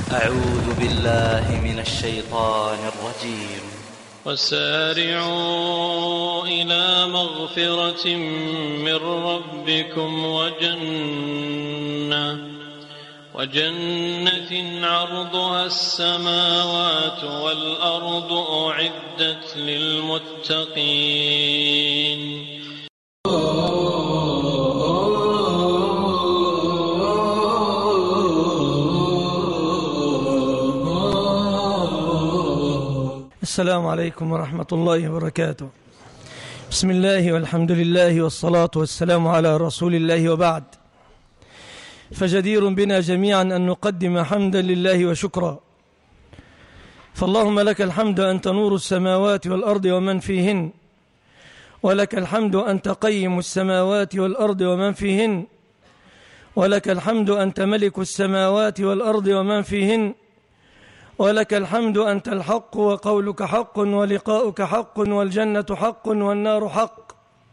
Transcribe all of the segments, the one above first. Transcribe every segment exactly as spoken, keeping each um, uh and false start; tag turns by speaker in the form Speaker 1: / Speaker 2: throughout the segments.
Speaker 1: أعوذ بالله من الشيطان الرجيم.
Speaker 2: وسارعوا إلى مغفرة من ربكم وجنة وجنة عرضها السماوات والأرض أعدت للمتقين.
Speaker 3: السلام عليكم ورحمة الله وبركاته. بسم الله والحمد لله والصلاة والسلام على رسول الله، وبعد، فجدير بنا جميعا أن نقدم حمدا لله وشكرا. فاللهم لك الحمد أنت نور السماوات والأرض ومن فيهن، ولك الحمد أنت قيم السماوات والأرض ومن فيهن، ولك الحمد أنت ملك السماوات والأرض ومن فيهن، ولك الحمد أنت الحق وقولك حق ولقاؤك حق والجنة حق والنار حق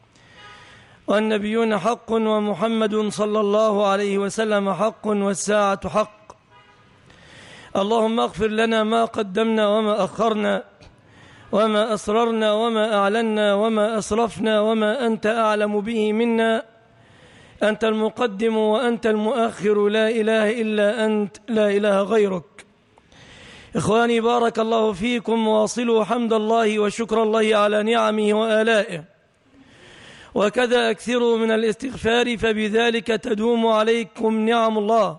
Speaker 3: والنبيون حق ومحمد صلى الله عليه وسلم حق والساعة حق. اللهم اغفر لنا ما قدمنا وما أخرنا وما أسررنا وما أعلنا وما أسرفنا وما أنت أعلم به منا. أنت المقدم وأنت المؤخر، لا إله إلا أنت، لا إله غيرك. إخواني بارك الله فيكم، واصلوا حمد الله وشكر الله على نعمه وآلائه، وكذا أكثروا من الاستغفار فبذلك تدوم عليكم نعم الله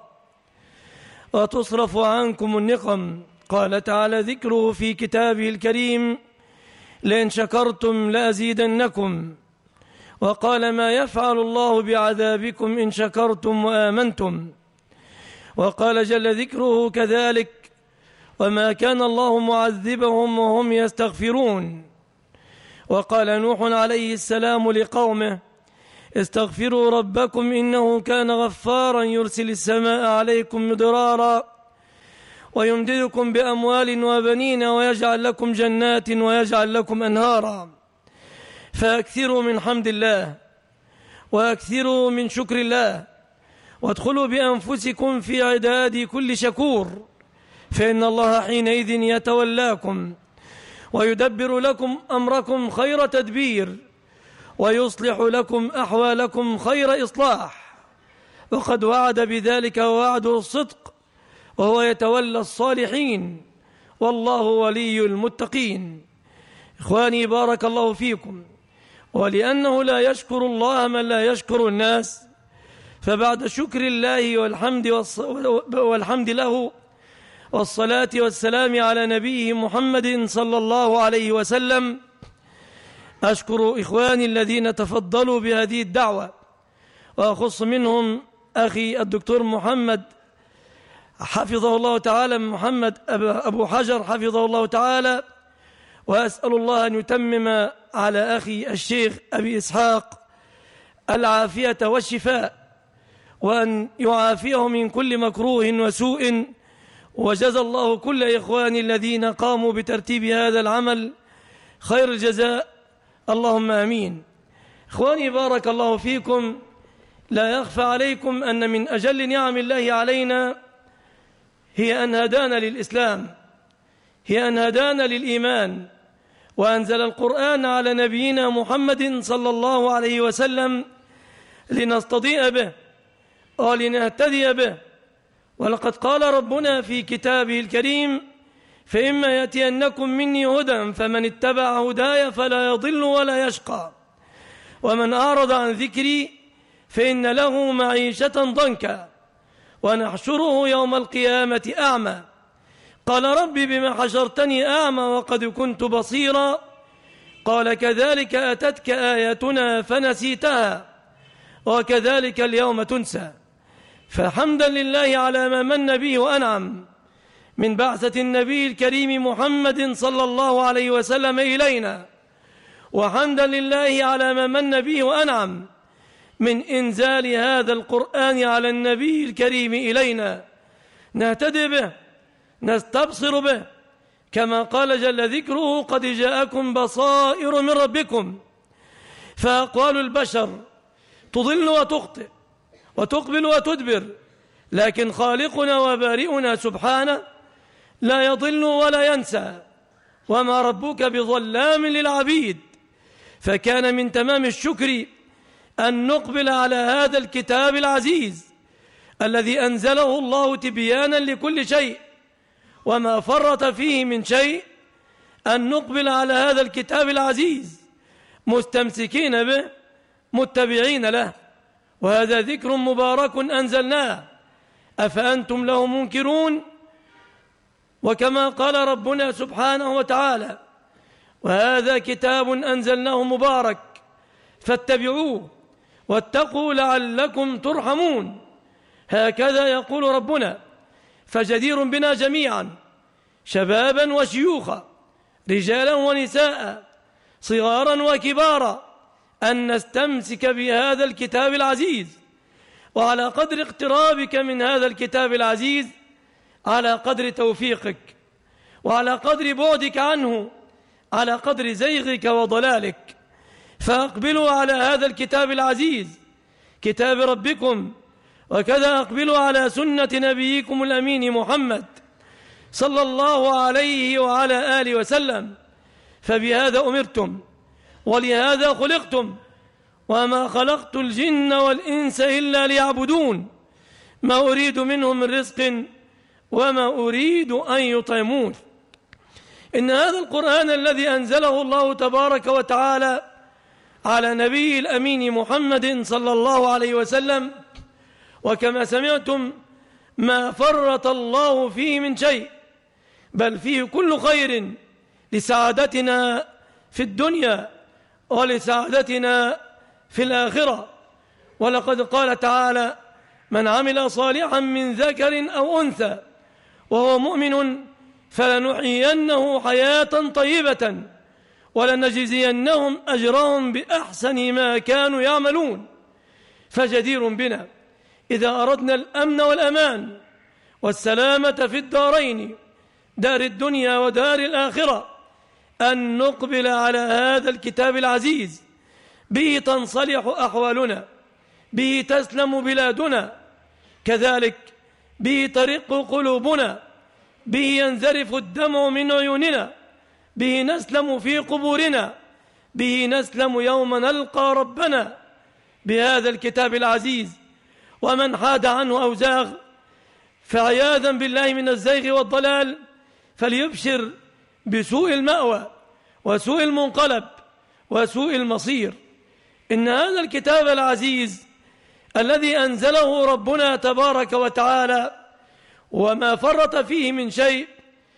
Speaker 3: وتصرف عنكم النقم. قال تعالى ذكره في كتابه الكريم: لئن شكرتم لأزيدنكم. وقال: ما يفعل الله بعذابكم إن شكرتم وآمنتم. وقال جل ذكره كذلك: وما كان الله معذبهم وهم يستغفرون. وقال نوح عليه السلام لقومه: استغفروا ربكم إنه كان غفارا يرسل السماء عليكم مدرارا ويمددكم بأموال وبنين ويجعل لكم جنات ويجعل لكم أنهارا. فأكثروا من حمد الله وأكثروا من شكر الله، وادخلوا بأنفسكم في عداد كل شكور، فإن الله حينئذ يتولاكم ويدبر لكم أمركم خير تدبير ويصلح لكم أحوالكم خير إصلاح. وقد وعد بذلك ووعده الصدق، وهو يتولى الصالحين والله ولي المتقين. إخواني بارك الله فيكم، ولأنه لا يشكر الله من لا يشكر الناس، فبعد شكر الله والحمد, والحمد له والصلاة والسلام على نبيه محمد صلى الله عليه وسلم، أشكر إخواني الذين تفضلوا بهذه الدعوة، وأخص منهم أخي الدكتور محمد حفظه الله تعالى، محمد أبو حجر حفظه الله تعالى، وأسأل الله أن يتمم على أخي الشيخ أبي إسحاق العافية والشفاء، وأن يعافيه من كل مكروه وسوء. وجزى الله كل إخواني الذين قاموا بترتيب هذا العمل خير الجزاء، اللهم آمين. إخواني بارك الله فيكم، لا يخفى عليكم أن من أجل نعم الله علينا هي أن هدانا للإسلام، هي أن هدانا للإيمان، وأنزل القرآن على نبينا محمد صلى الله عليه وسلم لنستضيء به ولنهتدي به. ولقد قال ربنا في كتابه الكريم: فإما يأتينكم مني هدى فمن اتبع هداي فلا يضل ولا يشقى، ومن أعرض عن ذكري فإن له معيشة ضنكا ونحشره يوم القيامة أعمى. قال رب بما حشرتني أعمى وقد كنت بصيرا. قال كذلك أتتك آياتنا فنسيتها وكذلك اليوم تنسى. فحمدا لله على ما من به وأنعم من بعثة النبي الكريم محمد صلى الله عليه وسلم إلينا، وحمدا لله على ما من به وأنعم من إنزال هذا القرآن على النبي الكريم إلينا، نهتدي به نستبصر به، كما قال جل ذكره: قد جاءكم بصائر من ربكم. فأقوال البشر تضل وتخطئ وتقبل وتدبر، لكن خالقنا وبارئنا سبحانه لا يضل ولا ينسى، وما ربك بظلام للعبيد. فكان من تمام الشكر أن نقبل على هذا الكتاب العزيز الذي أنزله الله تبيانا لكل شيء وما فرط فيه من شيء، أن نقبل على هذا الكتاب العزيز مستمسكين به متبعين له. وهذا ذكر مبارك أنزلناه أفأنتم له منكرون. وكما قال ربنا سبحانه وتعالى: وهذا كتاب أنزلناه مبارك فاتبعوه واتقوا لعلكم ترحمون. هكذا يقول ربنا. فجدير بنا جميعا شبابا وشيوخا، رجالا ونساء، صغارا وكبارا، أن نستمسك بهذا الكتاب العزيز. وعلى قدر اقترابك من هذا الكتاب العزيز على قدر توفيقك، وعلى قدر بعدك عنه على قدر زيغك وضلالك. فأقبلوا على هذا الكتاب العزيز كتاب ربكم، وكذا أقبلوا على سنة نبيكم الأمين محمد صلى الله عليه وعلى آله وسلم. فبهذا أمرتم ولهذا خلقتم، وما خلقت الجن والإنس إلا ليعبدون، ما أريد منهم من رزق وما أريد أن يطعمون. إن هذا القرآن الذي أنزله الله تبارك وتعالى على نبي الأمين محمد صلى الله عليه وسلم، وكما سمعتم ما فرط الله فيه من شيء، بل فيه كل خير لسعادتنا في الدنيا ولسعادتنا في الآخرة. ولقد قال تعالى: من عمل صالحا من ذكر أو أنثى وهو مؤمن فلنحيينه حياة طيبة ولنجزينهم أجرهم بأحسن ما كانوا يعملون. فجدير بنا إذا أردنا الأمن والأمان والسلامة في الدارين، دار الدنيا ودار الآخرة، أن نقبل على هذا الكتاب العزيز. به تنصلح أحوالنا، به تسلم بلادنا، كذلك به ترق قلوبنا، به ينذرف الدمع من عيوننا، به نسلم في قبورنا، به نسلم يوم نلقى ربنا. بهذا الكتاب العزيز. ومن حاد عنه أو زاغ فعياذا بالله من الزيغ والضلال فليبشر بسوء المأوى وسوء المنقلب وسوء المصير. إن هذا الكتاب العزيز الذي أنزله ربنا تبارك وتعالى وما فرط فيه من شيء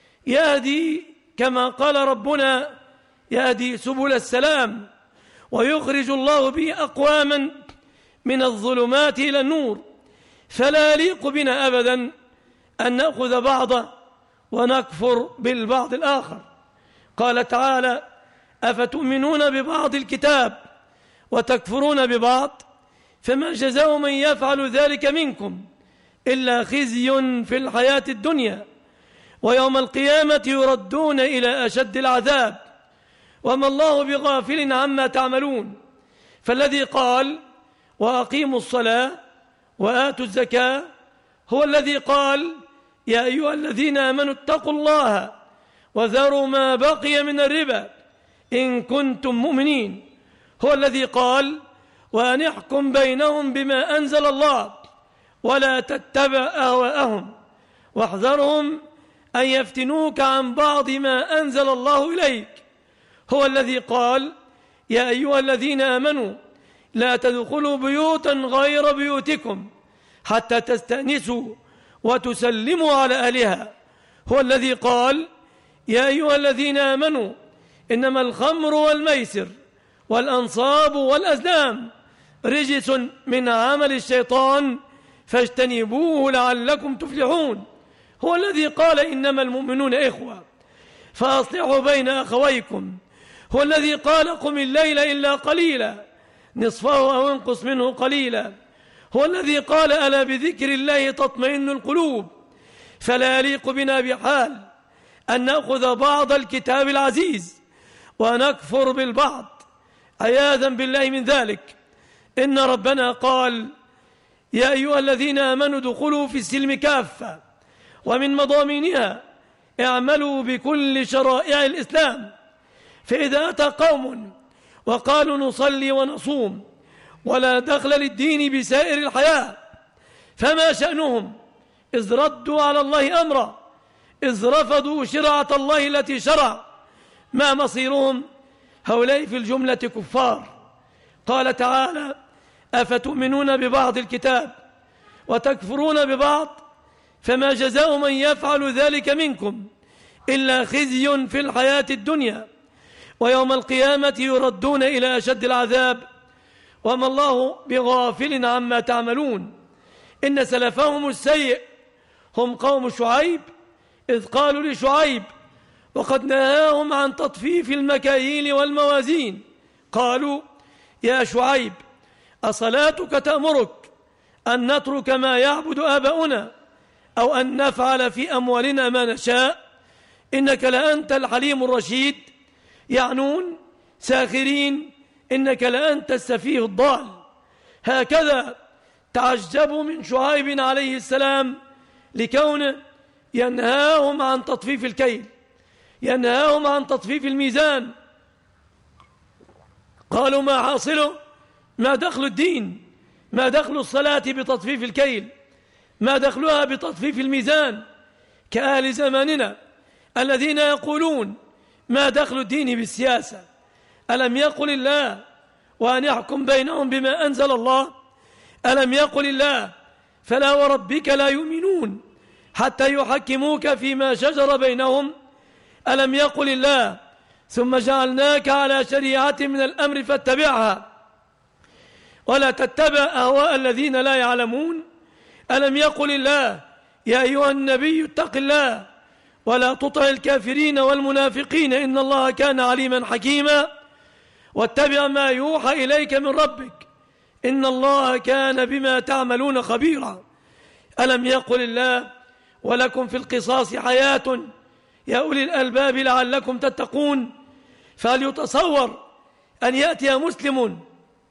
Speaker 3: يهدي، كما قال ربنا: يهدي سبل السلام، ويخرج الله به أقواما من الظلمات إلى النور. فلا يليق بنا أبدا أن نأخذ بعضه ونكفر بالبعض الآخر. قال تعالى: أفتؤمنون ببعض الكتاب وتكفرون ببعض، فما جزاء من يفعل ذلك منكم إلا خزي في الحياة الدنيا، ويوم القيامة يردون إلى أشد العذاب، وما الله بغافل عما تعملون. فالذي قال: وأقيموا الصلاة وآتوا الزكاة، هو الذي قال: يا أيها الذين آمنوا اتقوا الله وذروا ما بقي من الربا إن كنتم مؤمنين. هو الذي قال: وأن احكم بينهم بما أنزل الله ولا تتبع أهواءهم واحذرهم أن يفتنوك عن بعض ما أنزل الله إليك. هو الذي قال: يا أيها الذين آمنوا لا تدخلوا بيوتا غير بيوتكم حتى تستأنسوا وتسلموا على أهلها. هو الذي قال: يا أيها الذين آمنوا إنما الخمر والميسر والأنصاب والأزلام رجس من عمل الشيطان فاجتنبوه لعلكم تفلحون. هو الذي قال: إنما المؤمنون إخوة فأصلحوا بين أخويكم. هو الذي قال: قم الليل إلا قليلا نصفه أو انقص منه قليلا. هو الذي قال: ألا بذكر الله تطمئن القلوب. فلا يليق بنا بحال أن نأخذ بعض الكتاب العزيز ونكفر بالبعض عياذا بالله من ذلك. إن ربنا قال: يا أيها الذين آمنوا ادخلوا في السلم كافة ومن مضامينها اعملوا بكل شرائع الإسلام. فإذا أتى قوم وقالوا نصلي ونصوم ولا دخل للدين بسائر الحياة فما شأنهم؟ إذ ردوا على الله أمرا، إذ رفضوا شرعة الله التي شرع. ما مصيرهم؟ هؤلاء في الجملة كفار. قال تعالى: أفتؤمنون ببعض الكتاب وتكفرون ببعض؟ فما جزاء من يفعل ذلك منكم إلا خزي في الحياة الدنيا ويوم القيامة يردون إلى أشد العذاب وما الله بغافل عما تعملون. إن سلفهم السيء هم قوم شعيب، إذ قالوا لشعيب وقد نهاهم عن تطفيف المكاييل والموازين، قالوا: يا شعيب أصلاتك تأمرك أن نترك ما يعبد آباؤنا أو أن نفعل في أموالنا ما نشاء إنك لأنت الحليم الرشيد؟ يعنون ساخرين إنك لأنت السفيه الضال. هكذا تعجبوا من شعيب عليه السلام لكونه ينهاهم عن تطفيف الكيل، ينهاهم عن تطفيف الميزان. قالوا: ما حاصله؟ ما دخل الدين؟ ما دخل الصلاة بتطفيف الكيل؟ ما دخلها بتطفيف الميزان؟ كأهل زماننا الذين يقولون: ما دخل الدين بالسياسة؟ ألم يقل الله: وأن يحكم بينهم بما أنزل الله؟ ألم يقل الله: فلا وربك لا يؤمنون حتى يحكموك فيما شجر بينهم؟ ألم يقل الله: ثم جعلناك على شريعة من الأمر فاتبعها ولا تتبع أهواء الذين لا يعلمون؟ ألم يقل الله: يا أيها النبي اتق الله ولا تطع الكافرين والمنافقين إن الله كان عليما حكيما واتبع ما يوحى إليك من ربك إن الله كان بما تعملون خبيرا؟ ألم يقل الله: ولكم في القصاص حياة يا أولي الألباب لعلكم تتقون؟ فهل يتصور أن يأتي مسلم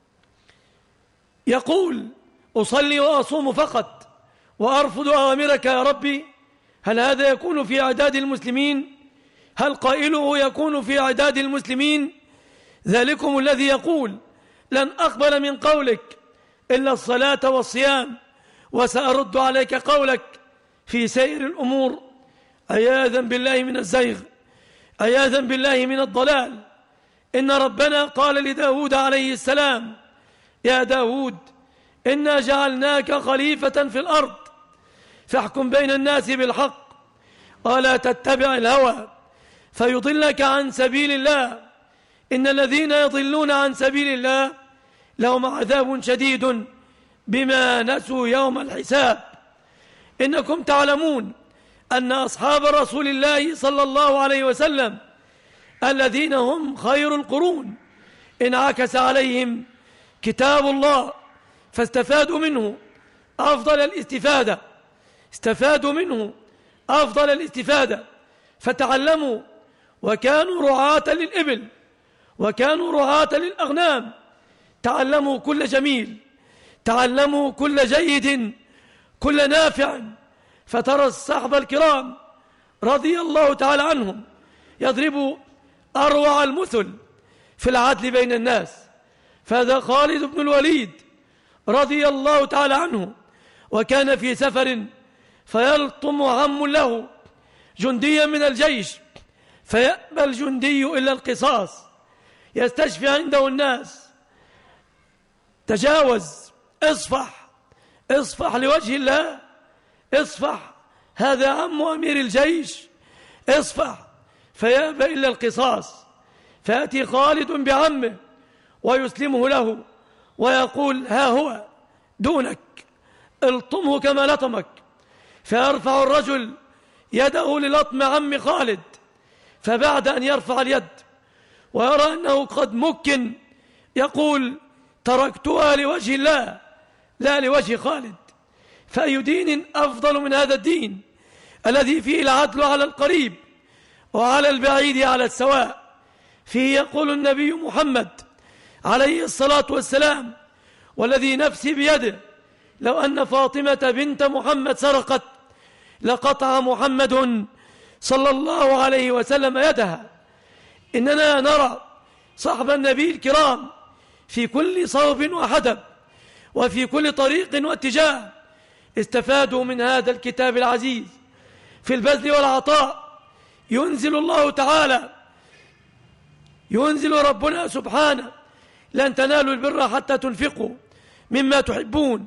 Speaker 3: يقول: أصلي وأصوم فقط وأرفض أوامرك يا ربي؟ هل هذا يكون في أعداد المسلمين؟ هل قائله يكون في أعداد المسلمين؟ ذلكم الذي يقول: لن أقبل من قولك إلا الصلاة والصيام وسأرد عليك قولك في سائر الأمور. عياذا بالله من الزيغ، عياذا بالله من الضلال. إن ربنا قال لداود عليه السلام: يا داود إنا جعلناك خليفة في الأرض فاحكم بين الناس بالحق ولا تتبع الهوى فيضلك عن سبيل الله إن الذين يضلون عن سبيل الله لهم عذاب شديد بما نسوا يوم الحساب. إنكم تعلمون أن أصحاب رسول الله صلى الله عليه وسلم الذين هم خير القرون انعكس عليهم كتاب الله فاستفادوا منه أفضل الاستفادة، استفادوا منه أفضل الاستفادة فتعلموا وكانوا رعاة للإبل وكانوا رعاة للأغنام. تعلموا كل جميل، تعلموا كل جيد، كل نافع. فترى الصحابة الكرام رضي الله تعالى عنهم يضربوا أروع المثل في العدل بين الناس. فهذا خالد بن الوليد رضي الله تعالى عنه وكان في سفر فيلطم عم له جنديا من الجيش فيأبى الجندي إلا القصاص، يستشفي عنده الناس: تجاوز، اصفح، اصفح لوجه الله، اصفح، هذا عم أمير الجيش، اصفح. فيأبى إلا القصاص، فيأتي خالد بعمه ويسلمه له ويقول: ها هو دونك، الطمه كما لطمك. فيرفع الرجل يده للطم عم خالد، فبعد أن يرفع اليد ويرى أنه قد مكن يقول: تركتها لوجه الله لا لوجه خالد. فأي دين أفضل من هذا الدين الذي فيه العدل على القريب وعلى البعيد على السواء؟ فيه يقول النبي محمد عليه الصلاة والسلام: والذي نفسي بيده لو أن فاطمة بنت محمد سرقت لقطع محمد صلى الله عليه وسلم يدها. إننا نرى صحب النبي الكرام في كل صوب وحدب وفي كل طريق واتجاه استفادوا من هذا الكتاب العزيز في البذل والعطاء. ينزل الله تعالى ينزل ربنا سبحانه: لن تنالوا البر حتى تنفقوا مما تحبون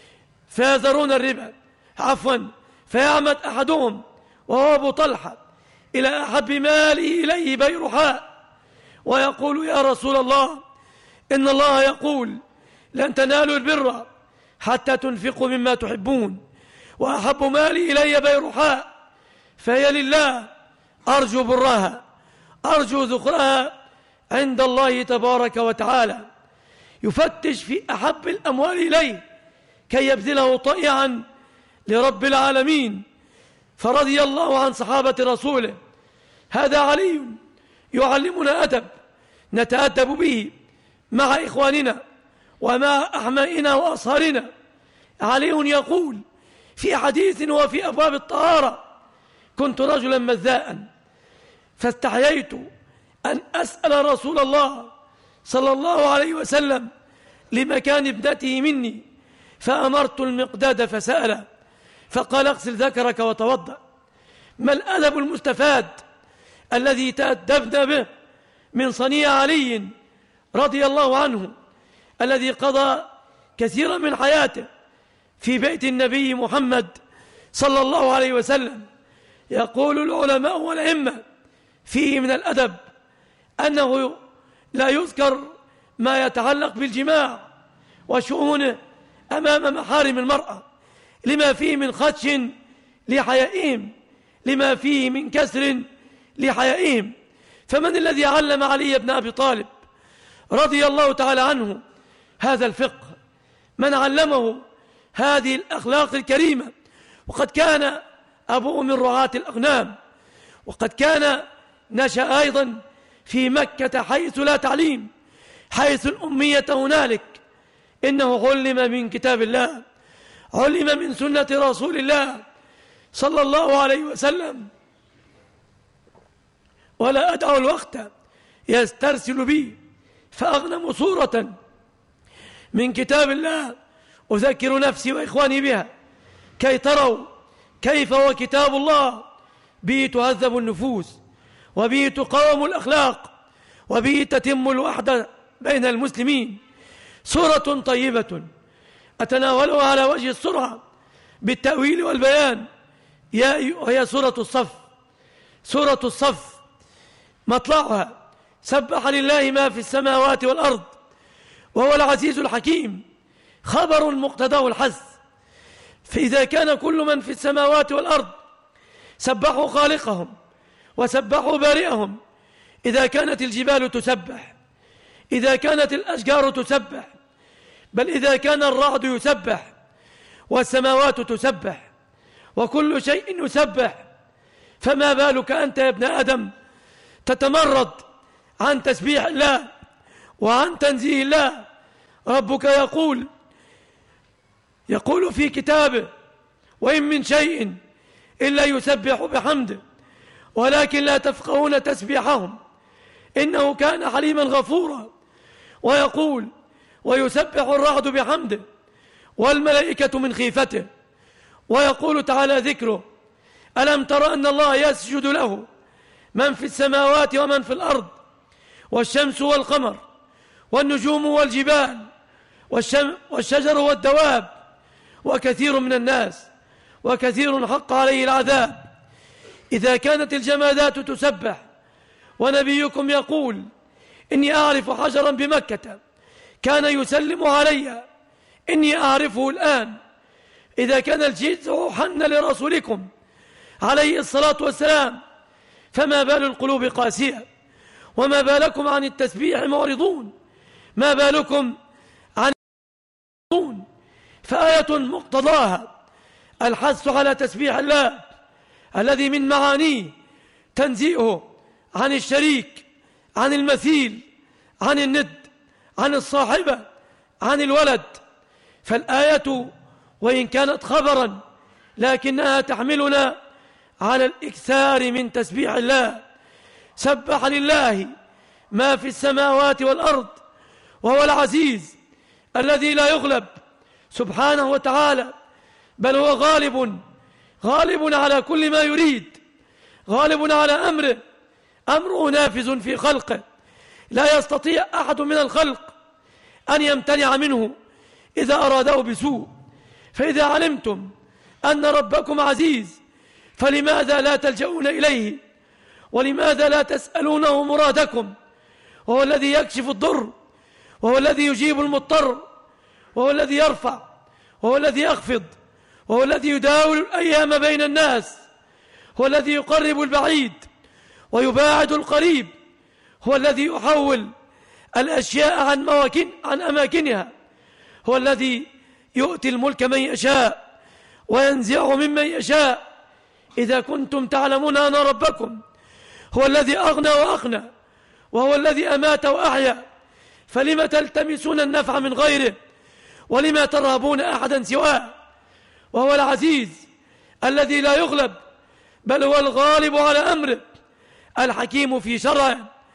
Speaker 3: فيذرون الربا عفوا فيعمد أحدهم وهو أبو طلحة إلى أحب ماله إليه بيرحاء ويقول: يا رسول الله، إن الله يقول لن تنالوا البر حتى تنفقوا مما تحبون، وأحب مالي إلي بيرحاء، فهي لله أرجو برها، أرجو ذخرها عند الله تبارك وتعالى. يفتش في أحب الأموال إليه كي يبذله طائعا لرب العالمين. فرضي الله عن صحابة رسوله. هذا علي يعلمنا أدب نتأدب به مع إخواننا ومع أحمائنا وأصهارنا. علي يقول في حديث وفي أبواب الطهارة: كنت رجلا مذاء فاستحييت أن أسأل رسول الله صلى الله عليه وسلم لمكان ابنته مني، فأمرت المقداد فسأل فقال: اغسل ذكرك وتوضأ. ما الأدب المستفاد الذي تأدبنا به من صنيع علي رضي الله عنه، الذي قضى كثيرا من حياته في بيت النبي محمد صلى الله عليه وسلم. يقول العلماء والأئمة فيه من الأدب أنه لا يذكر ما يتعلق بالجماع وشؤونه أمام محارم المرأة، لما فيه من خدش لحيائهم، لما فيه من كسر لحيائهم. فمن الذي علم علي بن أبي طالب رضي الله تعالى عنه هذا الفقه؟ من علمه هذه الأخلاق الكريمة؟ وقد كان أبوه من رعاة الأغنام، وقد كان نشأ أيضا في مكة حيث لا تعليم، حيث الأمية هنالك. إنه علم من كتاب الله، علم من سنة رسول الله صلى الله عليه وسلم. ولا أدعو الوقت يسترسل بي فأغنم صورة من كتاب الله أذكر نفسي وإخواني بها، كي تروا كيف هو كتاب الله به تهذب النفوس، وبه تقاوم الأخلاق، وبه تتم الوحدة بين المسلمين. سورة طيبة أتناولها على وجه السرعة بالتأويل والبيان، وهي سورة الصف. سورة الصف مطلعها: سبح لله ما في السماوات والأرض وهو العزيز الحكيم. خبر مقتضاه الحث، فإذا كان كل من في السماوات والأرض سبحوا خالقهم وسبحوا بارئهم، إذا كانت الجبال تسبح، إذا كانت الأشجار تسبح، بل إذا كان الرعد يسبح والسماوات تسبح وكل شيء يسبح، فما بالك أنت يا ابن آدم تتمرد عن تسبيح الله وعن تنزيه الله؟ ربك يقول يقول في كتابه: وإن من شيء إلا يسبح بحمده ولكن لا تفقهون تسبيحهم إنه كان حليما غفورا. ويقول: ويسبح الرعد بحمده والملائكة من خيفته. ويقول تعالى ذكره: ألم تر أن الله يسجد له من في السماوات ومن في الأرض والشمس والقمر والنجوم والجبال والشجر والدواب وكثير من الناس وكثير حق عليه العذاب. إذا كانت الجمادات تسبح ونبيكم يقول: إني أعرف حجرا بمكة كان يسلم علي إني أعرفه الآن. إذا كان الجزع حن لرسولكم عليه الصلاة والسلام، فما بال القلوب قاسية؟ وما بالكم عن التسبيح معرضون؟ ما بالكم عن المعرضون؟ فآية مقتضاها الحث على تسبيح الله الذي من معانيه تنزيهه عن الشريك، عن المثيل، عن الند، عن الصاحبة، عن الولد. فالآية وإن كانت خبرا لكنها تحملنا على الإكثار من تسبيح الله. سبح لله ما في السماوات والأرض وهو العزيز الذي لا يغلب سبحانه وتعالى، بل هو غالب غالب على كل ما يريد، غالب على أمره، أمره نافذ في خلقه، لا يستطيع أحد من الخلق أن يمتنع منه إذا أراده بسوء. فإذا علمتم أن ربكم عزيز فلماذا لا تلجؤون إليه؟ ولماذا لا تسألونه مرادكم؟ وهو الذي يكشف الضر، وهو الذي يجيب المضطر، وهو الذي يرفع، وهو الذي يخفض، وهو الذي يداول الأيام بين الناس، هو الذي يقرب البعيد ويباعد القريب، هو الذي يحول الأشياء عن, مواكن عن أماكنها، هو الذي يؤتي الملك من يشاء وينزعه ممن يشاء. إذا كنتم تعلمون أن ربكم هو الذي أغنى وأغنى، وهو الذي أمات وأحيا، فلم تلتمسون النفع من غيره؟ ولما ترهبون أحدا سواه؟ وهو العزيز الذي لا يغلب، بل هو الغالب على أمره، الحكيم في شرعه،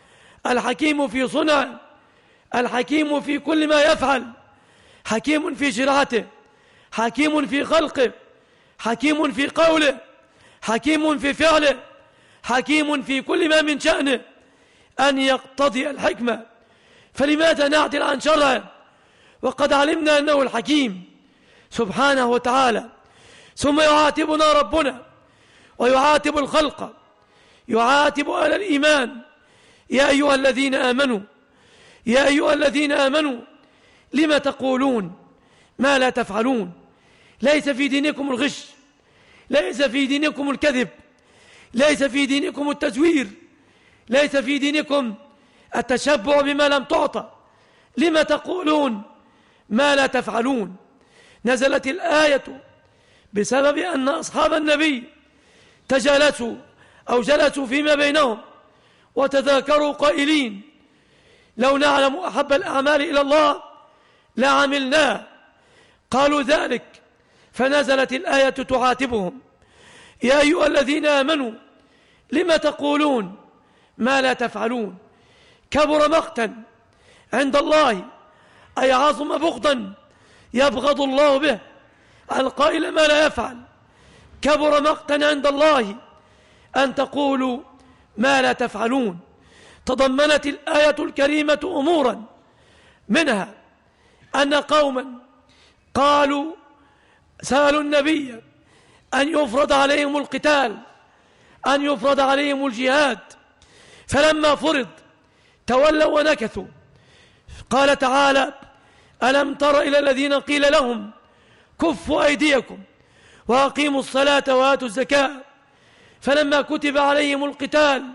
Speaker 3: الحكيم في صنعه، الحكيم في كل ما يفعل، حكيم في شرعته، حكيم في خلقه، حكيم في قوله، حكيم في فعله، حكيم في كل ما من شأنه أن يقتضي الحكمة. فلماذا نعدل عن شرعه وقد علمنا أنه الحكيم سبحانه وتعالى؟ ثم يعاتبنا ربنا ويعاتب الخلق، يعاتب أهل الإيمان: يا أيها الذين آمنوا يا أيها الذين آمنوا لم تقولون ما لا تفعلون؟ ليس في دينكم الغش، ليس في دينكم الكذب، ليس في دينكم التزوير، ليس في دينكم التشبع بما لم تعطى. لم تقولون ما لا تفعلون؟ نزلت الآية بسبب أن أصحاب النبي تجالسوا أو جلسوا فيما بينهم وتذاكروا قائلين: لو نعلم أحب الأعمال إلى الله لعملناه. قالوا ذلك فنزلت الآية تعاتبهم: يا أيها الذين آمنوا لم تقولون ما لا تفعلون؟ كبر مقتا عند الله، أي عظم بغضا يبغض الله به القائل ما لا يفعل. كبر مقتا عند الله أن تقولوا ما لا تفعلون. تضمنت الآية الكريمة أمورا، منها أن قوما قالوا سألوا النبي أن يفرض عليهم القتال، أن يفرض عليهم الجهاد، فلما فرض تولوا ونكثوا. قال تعالى: ألم تر إلى الذين قيل لهم كفوا أيديكم وأقيموا الصلاة وآتوا الزكاة فلما كتب عليهم القتال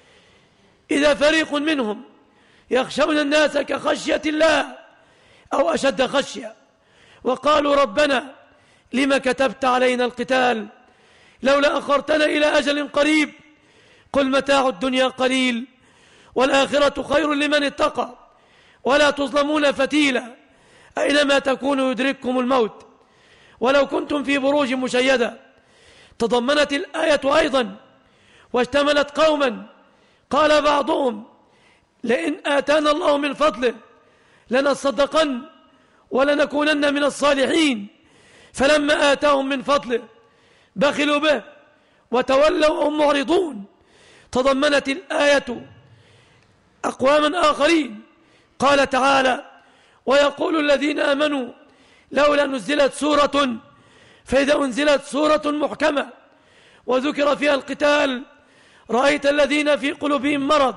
Speaker 3: إذا فريق منهم يخشون الناس كخشية الله أو أشد خشية، وقالوا ربنا لما كتبت علينا القتال لولا أخرتنا إلى أجل قريب قل متاع الدنيا قليل والآخرة خير لمن اتقى ولا تظلمون فتيلا أينما تكونوا يدرككم الموت ولو كنتم في بروج مشيدة. تضمنت الآية أيضا واشتملت قوما قال بعضهم: لئن آتانا الله من فضله لنصدقن ولنكونن من الصالحين، فلما آتاهم من فضله بخلوا به وتولوا وهم معرضون. تضمنت الآية أقواما آخرين، قال تعالى: ويقول الذين آمنوا لولا نزلت سورة، فإذا أنزلت سورة محكمة وذكر فيها القتال رأيت الذين في قلوبهم مرض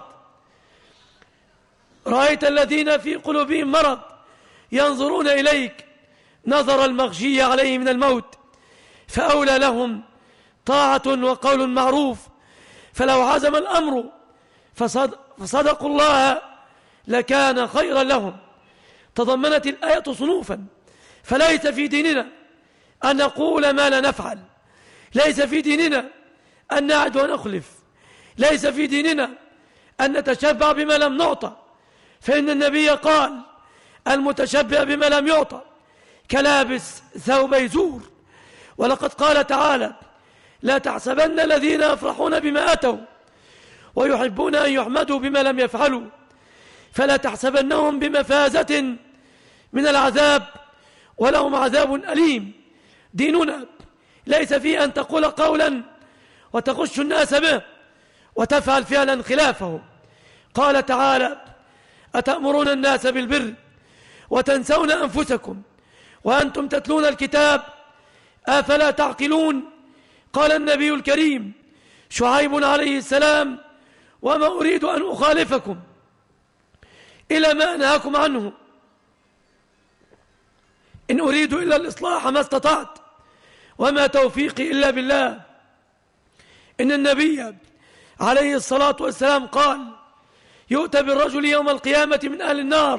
Speaker 3: رأيت الذين في قلوبهم مرض ينظرون إليك نظر المغشي عليه من الموت، فأولى لهم طاعة وقول معروف. فلو عزم الأمر فصدقوا الله لكان خيرا لهم. تضمنت الآية صنوفا، فليس في ديننا أن نقول ما لا نفعل، ليس في ديننا أن نعد ونخلف، ليس في ديننا أن نتشبع بما لم نعطى، فإن النبي قال: المتشبع بما لم يعطى كلابس ثوبي زور. ولقد قال تعالى: لا تحسبن الذين يفرحون بما أتوا ويحبون أن يحمدوا بما لم يفعلوا فلا تحسبنهم بمفازة من العذاب ولهم عذاب أليم. ديننا ليس فيه أن تقول قولا وتغش الناس به وتفعل فعلا خلافه. قال تعالى: أتأمرون الناس بالبر وتنسون أنفسكم وأنتم تتلون الكتاب أفلا تعقلون. قال النبي الكريم شعيب عليه السلام: وما أريد أن أخالفكم إلى ما أنهاكم عنه إن أريد إلا الإصلاح ما استطعت وما توفيقي إلا بالله. إن النبي عليه الصلاة والسلام قال: يؤتى بالرجل يوم القيامة من أهل النار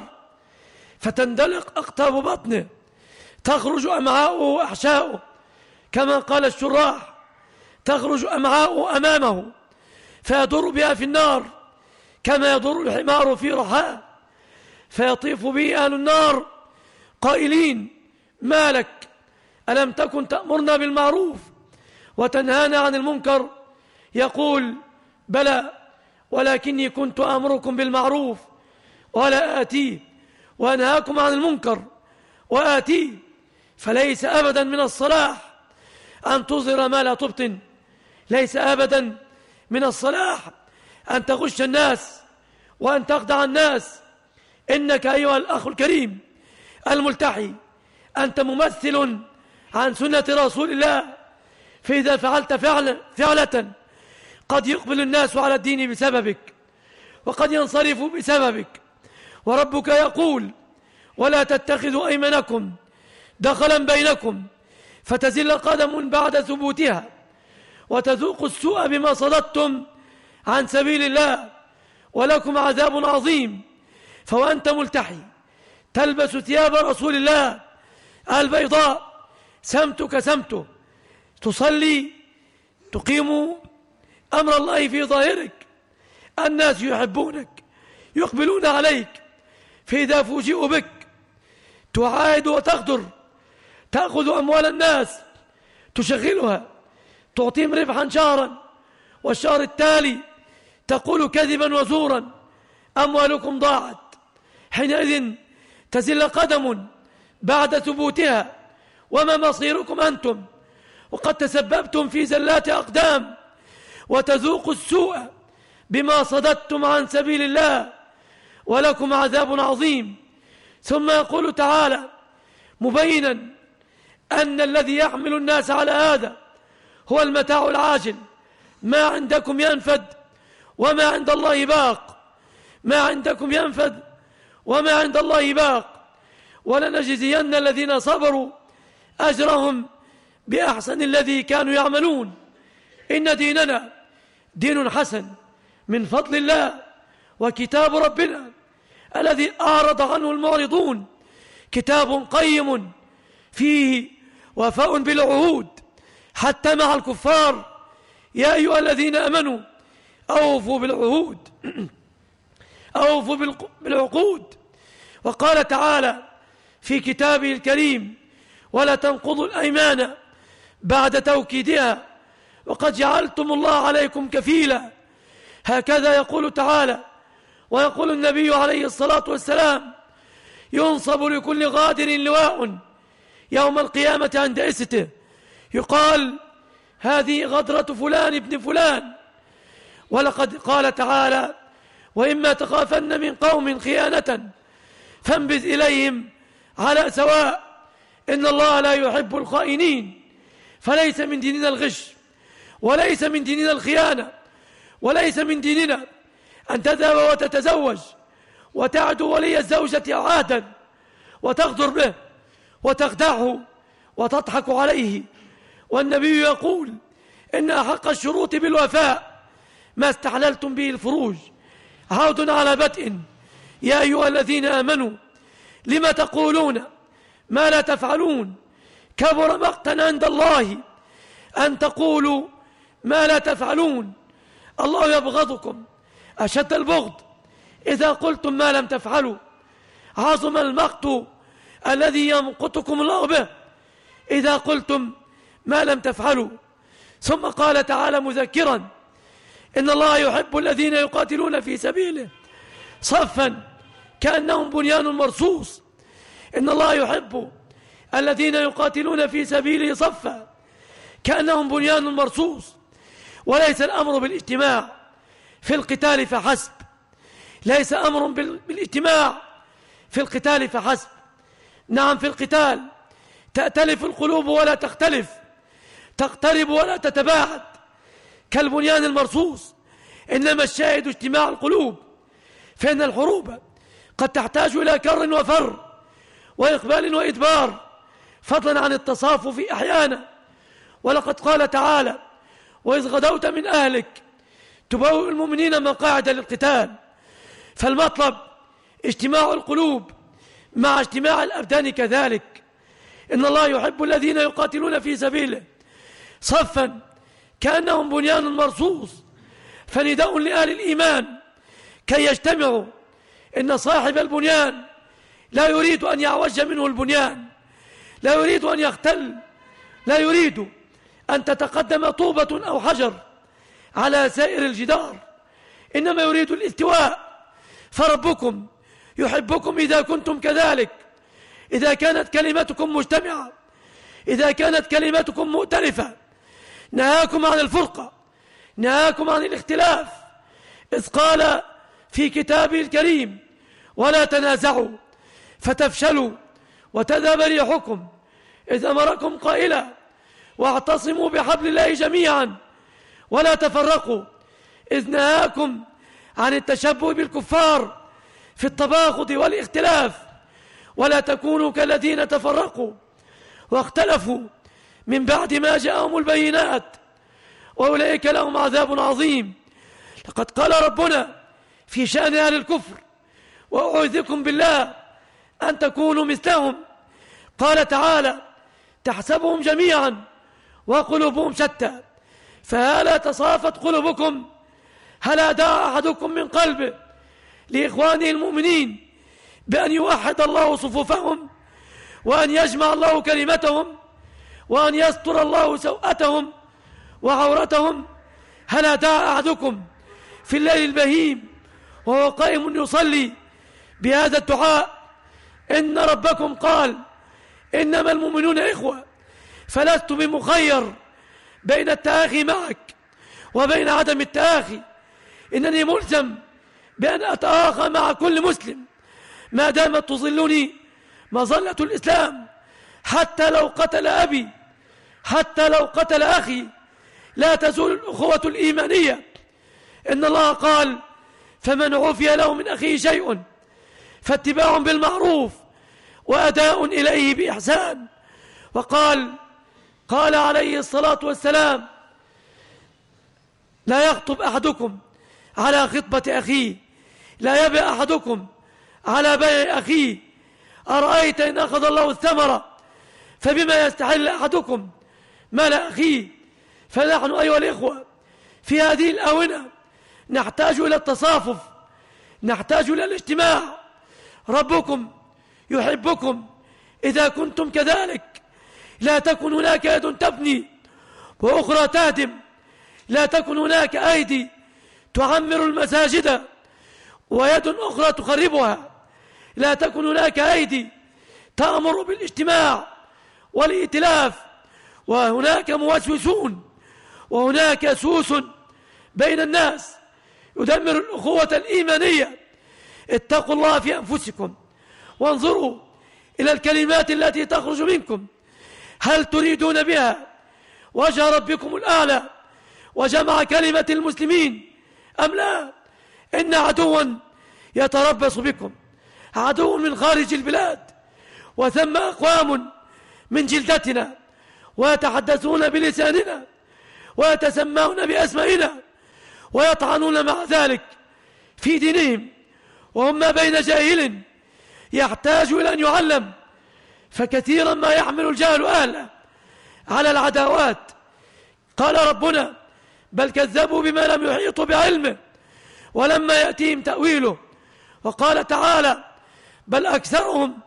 Speaker 3: فتندلق أقطاب بطنه تخرج أمعاؤه وأحشاؤه، كما قال الشراح: تخرج أمعاؤه أمامه فيضر بها في النار كما يضر الحمار في رحاه، فيطيف به أهل النار قائلين: ما لك؟ ألم تكن تأمرنا بالمعروف وتنهانا عن المنكر؟ يقول: بلى، ولكني كنت آمركم بالمعروف ولا آتيه وأنهاكم عن المنكر وآتيه. فليس أبدا من الصلاح أن تظهر ما لا تبطن، ليس أبدا من الصلاح أن تغش الناس وأن تخدع الناس. إنك أيها الأخ الكريم الملتحي أنت ممثل عن سنة رسول الله، فإذا فعلت فعلا فعلة قد يقبل الناس على الدين بسببك وقد ينصرفوا بسببك. وربك يقول: ولا تتخذوا أيمانكم دخلا بينكم فتزل قدم بعد ثبوتها وتذوقوا السوء بما صددتم عن سبيل الله ولكم عذاب عظيم. فوأنت ملتحي تلبس ثياب رسول الله البيضاء سمتك سمته، تصلي تقيم أمر الله في ظاهرك، الناس يحبونك يقبلون عليك، فإذا فوجئوا بك تعاهد وتغدر، تأخذ أموال الناس تشغلها، تعطيهم ربحا شهرا والشهر التالي تقول كذبا وزورا أموالكم ضاعت، حينئذ تزل قدم بعد ثبوتها. وما مصيركم أنتم؟ وقد تسببتم في زلات أقدام وتذوقوا السوء بما صددتم عن سبيل الله ولكم عذاب عظيم. ثم يقول تعالى مبينا أن الذي يحمل الناس على هذا هو المتاع العاجل، ما عندكم ينفد وما عند الله باق، ما عندكم ينفد وما عند الله باق. ولنجزين الذين صبروا أجرهم بأحسن الذي كانوا يعملون. إن ديننا دين حسن من فضل الله، وكتاب ربنا الذي أعرض عنه المعرضون كتاب قيم فيه وفاء بالعهود حتى مع الكفار. يا أيها الذين آمنوا أوفوا بالعهود أوفوا بالعقود. وقال تعالى في كتابه الكريم: ولا تنقضوا الأيمان بعد توكيدها وقد جعلتم الله عليكم كفيلا. هكذا يقول تعالى. ويقول النبي عليه الصلاة والسلام: ينصب لكل غادر لواء يوم القيامة عند إسته، يقال: هذه غدرة فلان ابن فلان. ولقد قال تعالى: وإما تخافن من قوم خيانة فانبذ إليهم على سواء إن الله لا يحب الخائنين. فليس من ديننا الغش، وليس من ديننا الخيانة، وليس من ديننا أن تذهب وتتزوج وتعدو ولي الزوجة عادا وتغدر به وتخدعه وتضحك عليه. والنبي يقول: إن أحق الشروط بالوفاء ما استحللتم به الفروج. عود على بدء: يا أيها الذين آمنوا لما تقولون ما لا تفعلون، كبر مقتا عند الله أن تقولوا ما لا تفعلون. الله يبغضكم أشد البغض إذا قلتم ما لم تفعلوا. عظم المقت الذي يمقتكم الله به إذا قلتم ما لم تفعلوا. ثم قال تعالى مذكرا إن الله يحب الذين يقاتلون في سبيله صفا كأنهم بنيان مرصوص. إن الله يحب الذين يقاتلون في سبيله صفا كأنهم بنيان مرصوص. وليس الأمر بالاجتماع في القتال فحسب، ليس أمر بالاجتماع في القتال فحسب. نعم، في القتال تأتلف القلوب ولا تختلف، تقترب ولا تتباعد كالبنيان المرصوص. إنما الشاهد اجتماع القلوب، فإن الحروب قد تحتاج إلى كر وفر وإقبال وإدبار فضلا عن التصافف أحيانا. ولقد قال تعالى وإذ غدوت من أهلك تبوئ المؤمنين مقاعد للقتال. فالمطلب اجتماع القلوب مع اجتماع الأبدان كذلك. إن الله يحب الذين يقاتلون في سبيله صفا كأنهم بنيان مرصوص. فنداء لأهل الإيمان كي يجتمعوا. إن صاحب البنيان لا يريد أن يعوج منه البنيان، لا يريد أن يختل، لا يريد أن تتقدم طوبة أو حجر على سائر الجدار، إنما يريد الالتواء. فربكم يحبكم إذا كنتم كذلك، إذا كانت كلمتكم مجتمعة، إذا كانت كلمتكم مؤتلفة. نهاكم عن الفرقة، نهاكم عن الاختلاف، إذ قال في كتابه الكريم ولا تنازعوا فتفشلوا وتذهب ريحكم، إذ أمركم قائلا واعتصموا بحبل الله جميعا ولا تفرقوا، إذ نهاكم عن التشبه بالكفار في التباغض والاختلاف. ولا تكونوا كالذين تفرقوا واختلفوا من بعد ما جاءهم البينات وأولئك لهم عذاب عظيم. لقد قال ربنا في شأن أهل الكفر وأعوذكم بالله أن تكونوا مثلهم. قال تعالى تحسبهم جميعا وقلوبهم شتى، فهلا تصافت قلوبكم؟ هلا دعا أحدكم من قلبه لإخوانه المؤمنين بأن يوحد الله صفوفهم وأن يجمع الله كلمتهم وأن يستر الله سوءتهم وعورتهم؟ هلا دعا أحدكم في الليل البهيم وهو قائم يصلي بهذا الدعاء؟ إن ربكم قال إنما المؤمنون إخوة، فلست بمخير بين التآخي معك وبين عدم التآخي. إنني ملزم بأن أتآخى مع كل مسلم ما دامت تظلني مظلة الإسلام، حتى لو قتل أبي، حتى لو قتل أخي، لا تزول الأخوة الإيمانية. إن الله قال فمن عفي له من أخيه شيء فاتباع بالمعروف وأداء إليه بإحسان. وقال قال عليه الصلاة والسلام لا يخطب أحدكم على خطبة أخيه، لا يبيع أحدكم على بيع أخيه. أرأيت إن أخذ الله الثمرة فبما يستحل أحدكم مال أخيه؟ فنحن أيها الإخوة في هذه الآونة نحتاج إلى التصافف، نحتاج إلى الاجتماع. ربكم يحبكم إذا كنتم كذلك. لا تكن هناك يد تبني وأخرى تهدم، لا تكن هناك أيدي تعمر المساجد ويد أخرى تخربها، لا تكن هناك أيدي تأمر بالاجتماع والائتلاف وهناك موسوسون وهناك سوس بين الناس يدمر الأخوة الإيمانية. اتقوا الله في أنفسكم وانظروا إلى الكلمات التي تخرج منكم، هل تريدون بها وجه ربكم الأعلى وجمع كلمة المسلمين أم لا؟ إن عدوا يتربص بكم، عدو من خارج البلاد، وثم أقوام من جلدتنا ويتحدثون بلساننا ويتسمون بأسمائنا ويطعنون مع ذلك في دينهم وهم ما بين جاهل يحتاج إلى أن يعلم. فكثيرا ما يحمل الجهل أهله على العداوات. قال ربنا بل كذبوا بما لم يحيطوا بعلمه ولما يأتيهم تأويله. وقال تعالى بل أكثرهم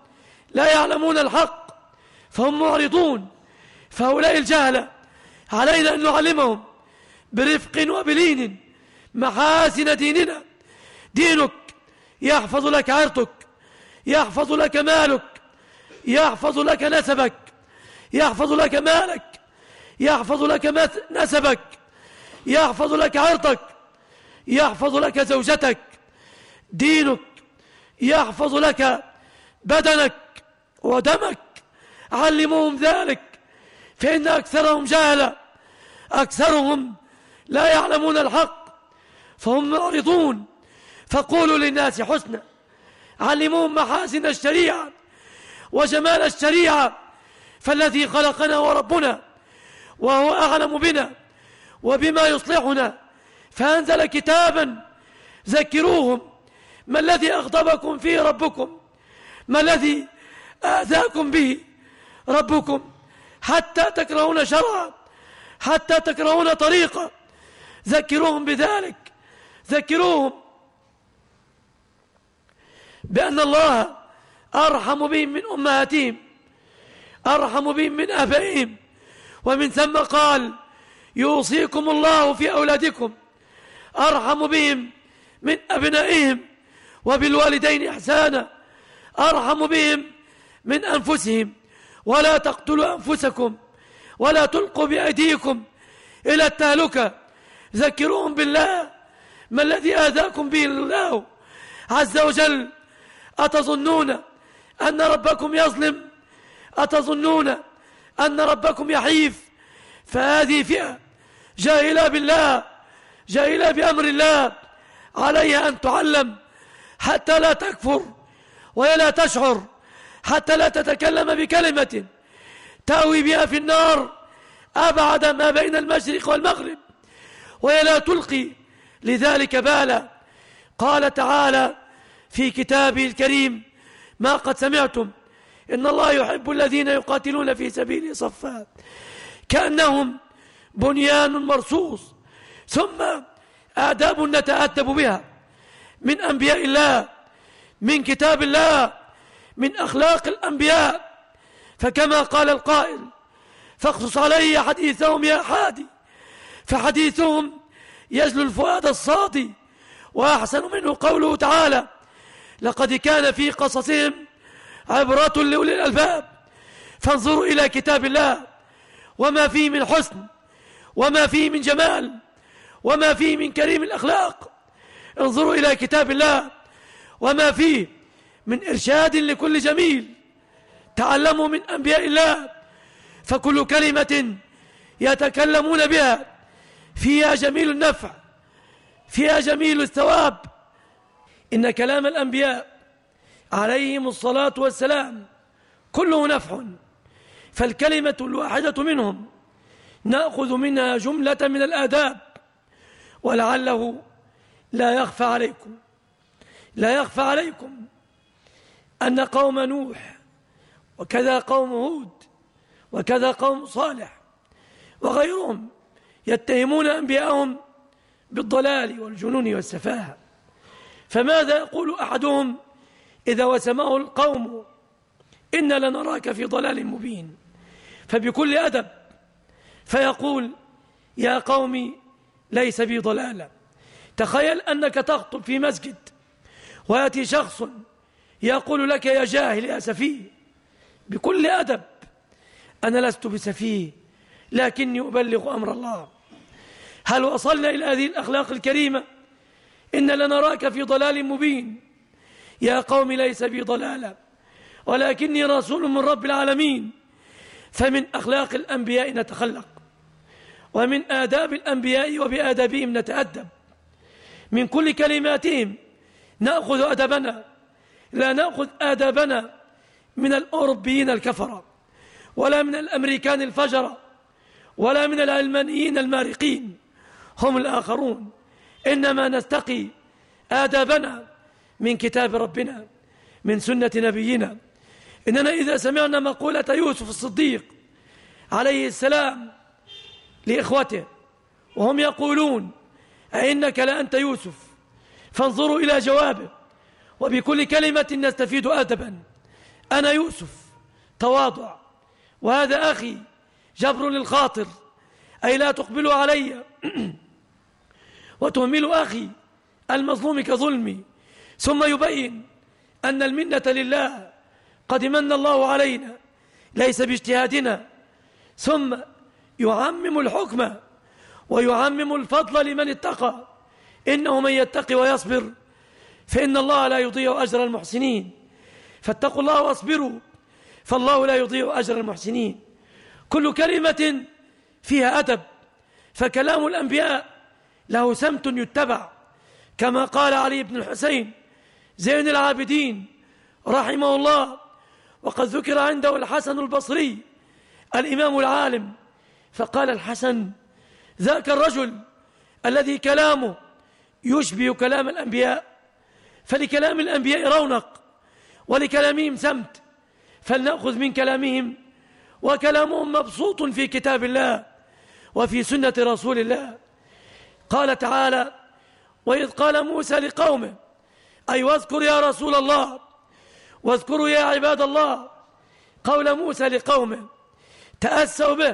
Speaker 3: لا يعلمون الحق فهم معرضون. فهؤلاء الجهلة علينا أن نعلمهم برفق وبلين محاسن ديننا. دينك يحفظ لك عرضك، يحفظ لك مالك، يحفظ لك نسبك، يحفظ لك مالك، يحفظ لك نسبك، يحفظ لك عرضك، يحفظ لك زوجتك. دينك يحفظ لك بدنك ودمك. علموهم ذلك، فإن أكثرهم جهلة، أكثرهم لا يعلمون الحق فهم معرضون. فقولوا للناس حسنا، علموهم محاسن الشريعة وجمال الشريعة، فالذي خلقنا وربنا وهو أعلم بنا وبما يصلحنا فأنزل كتابا. ذكروهم ما الذي أغضبكم فيه ربكم، ما الذي آذاكم به ربكم حتى تكرهون شرعا، حتى تكرهون طريقة. ذكروهم بذلك، ذكروهم بأن الله أرحم بهم من أمهاتهم، أرحم بهم من آبائهم. ومن ثم قال يوصيكم الله في أولادكم، أرحم بهم من أبنائهم. وبالوالدين إحسانا، أرحم بهم من أنفسهم. ولا تقتلوا أنفسكم ولا تلقوا بأيديكم إلى التهلكة. ذكروهم بالله ما الذي آذاكم به الله عز وجل. أتظنون أن ربكم يظلم؟ أتظنون أن ربكم يحيف؟ فهذه فئة جاهلة بالله، جاهلة بأمر الله، عليها أن تعلم حتى لا تكفر ولا تشعر، حتى لا تتكلم بكلمة تأوي بها في النار أبعد ما بين المشرق والمغرب، ولا تلقي لذلك بالا. قال تعالى في كتابه الكريم ما قد سمعتم إن الله يحب الذين يقاتلون في سبيله صفا كأنهم بنيان مرصوص. ثم آداب نتأدب بها من أنبياء الله، من كتاب الله، من أخلاق الأنبياء. فكما قال القائل فاقصص علي حديثهم يا حادي، فحديثهم يجلو الفؤاد الصادي. وأحسن منه قوله تعالى لقد كان في قصصهم عبرة لأولي الألباب. فانظروا إلى كتاب الله وما فيه من حسن، وما فيه من جمال، وما فيه من كريم الأخلاق. انظروا إلى كتاب الله وما فيه من إرشاد لكل جميل. تعلموا من أنبياء الله، فكل كلمة يتكلمون بها فيها جميل النفع، فيها جميل الثواب. إن كلام الأنبياء عليهم الصلاة والسلام كله نفع، فالكلمة الواحدة منهم نأخذ منها جملة من الآداب. ولعله لا يخفى عليكم لا يخفى عليكم أن قوم نوح وكذا قوم هود وكذا قوم صالح وغيرهم يتهمون أنبياءهم بالضلال والجنون والسفاهة. فماذا يقول أحدهم إذا وسمه القوم إن لنراك في ضلال مبين؟ فبكل أدب فيقول يا قوم ليس بي ضلالة. تخيل أنك تخطب في مسجد ويأتي شخص يقول لك يا جاهل يا سفيه. بكل أدب أنا لست بسفيه لكني أبلغ أمر الله. هل وصلنا إلى هذه الأخلاق الكريمة؟ إن لنراك في ضلال مبين. يا قوم ليس بي ضلالة ولكني رسول من رب العالمين. فمن أخلاق الأنبياء نتخلق، ومن آداب الأنبياء وبآدابهم نتأدب. من كل كلماتهم نأخذ أدبنا، لا نأخذ آدابنا من الأوروبيين الكفرة، ولا من الأمريكان الفجرة، ولا من العلمانيين المارقين هم الآخرون. إنما نستقي آدابنا من كتاب ربنا، من سنة نبينا. إننا إذا سمعنا مقولة يوسف الصديق عليه السلام لإخوته وهم يقولون أئنك لأنت يوسف، فانظروا إلى جوابه. وبكل كلمة نستفيد أدبا أنا يوسف تواضع، وهذا أخي جبر للخاطر، أي لا تقبلوا علي وتهملوا أخي المظلوم كظلمي. ثم يبين أن المنة لله، قد من الله علينا ليس باجتهادنا. ثم يعمم الحكم ويعمم الفضل لمن اتقى، إنه من يتقي ويصبر فإن الله لا يضيع أجر المحسنين. فاتقوا الله واصبروا فالله لا يضيع أجر المحسنين. كل كلمة فيها أدب، فكلام الأنبياء له سمت يتبع، كما قال علي بن الحسين زين العابدين رحمه الله، وقد ذكر عنده الحسن البصري الإمام العالم، فقال الحسن: ذاك الرجل الذي كلامه يشبه كلام الأنبياء. فلكلام الأنبياء رونق ولكلامهم سمت، فلنأخذ من كلامهم، وكلامهم مبسوط في كتاب الله وفي سنة رسول الله. قال تعالى: وإذ قال موسى لقومه، أي واذكر يا رسول الله، واذكروا يا عباد الله قول موسى لقومه، تأسوا به.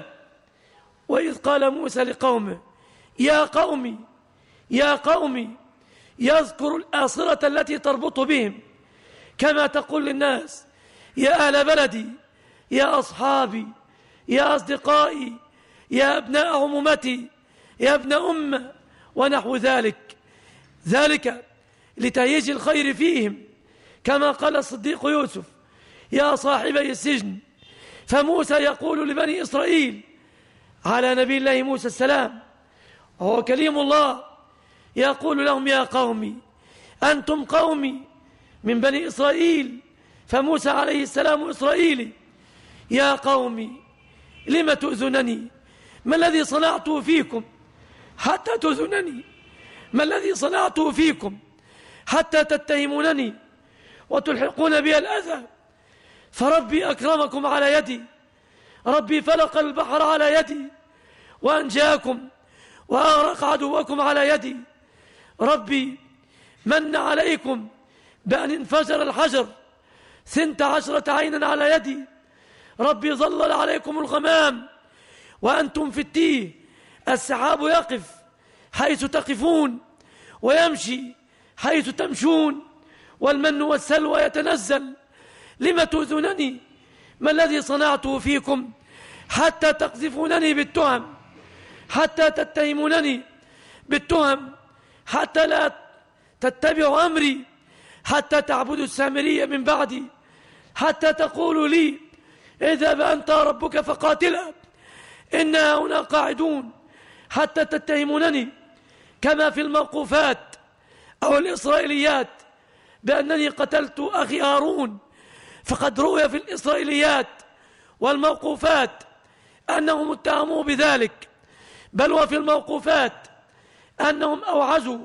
Speaker 3: وإذ قال موسى لقومه يا قومي يا قومي، يذكر الآصرة التي تربط بهم، كما تقول للناس يا أهل بلدي، يا أصحابي، يا أصدقائي، يا أبناء عمومتي، يا ابن أم، ونحو ذلك، ذلك لتهيج الخير فيهم، كما قال الصديق يوسف يا صاحبي السجن. فموسى يقول لبني إسرائيل على نبي الله موسى السلام، وهو كليم الله، يقول لهم يا قومي أنتم قومي من بني إسرائيل، فموسى عليه السلام إسرائيلي. يا قومي لم تؤذنني؟ ما الذي صنعته فيكم حتى تؤذنني؟ ما الذي صنعته فيكم حتى تتهمونني وتلحقون بي الأذى؟ فربي أكرمكم على يدي، ربي فلق البحر على يدي وأنجاكم، وأغرق عدوكم على يدي، ربي من عليكم بأن انفجر الحجر ثنت عشرة عينا على يدي، ربي ظلل عليكم الغمام وأنتم في التيه، السحاب يقف حيث تقفون ويمشي حيث تمشون، والمن والسلوى يتنزل. لم تؤذونني؟ ما الذي صنعته فيكم حتى تقذفونني بالتهم، حتى تتهمونني بالتهم، حتى لا تتبعوا أمري، حتى تعبدوا السامرية من بعدي، حتى تقولوا لي اذهب أنت ربك فقاتلا إنا هنا قاعدون، حتى تتهمونني كما في الموقوفات أو الإسرائيليات بأنني قتلت أخي هارون. فقد روي في الإسرائيليات والموقوفات أنهم اتهموا بذلك، بل وفي الموقوفات أنهم أوعزوا،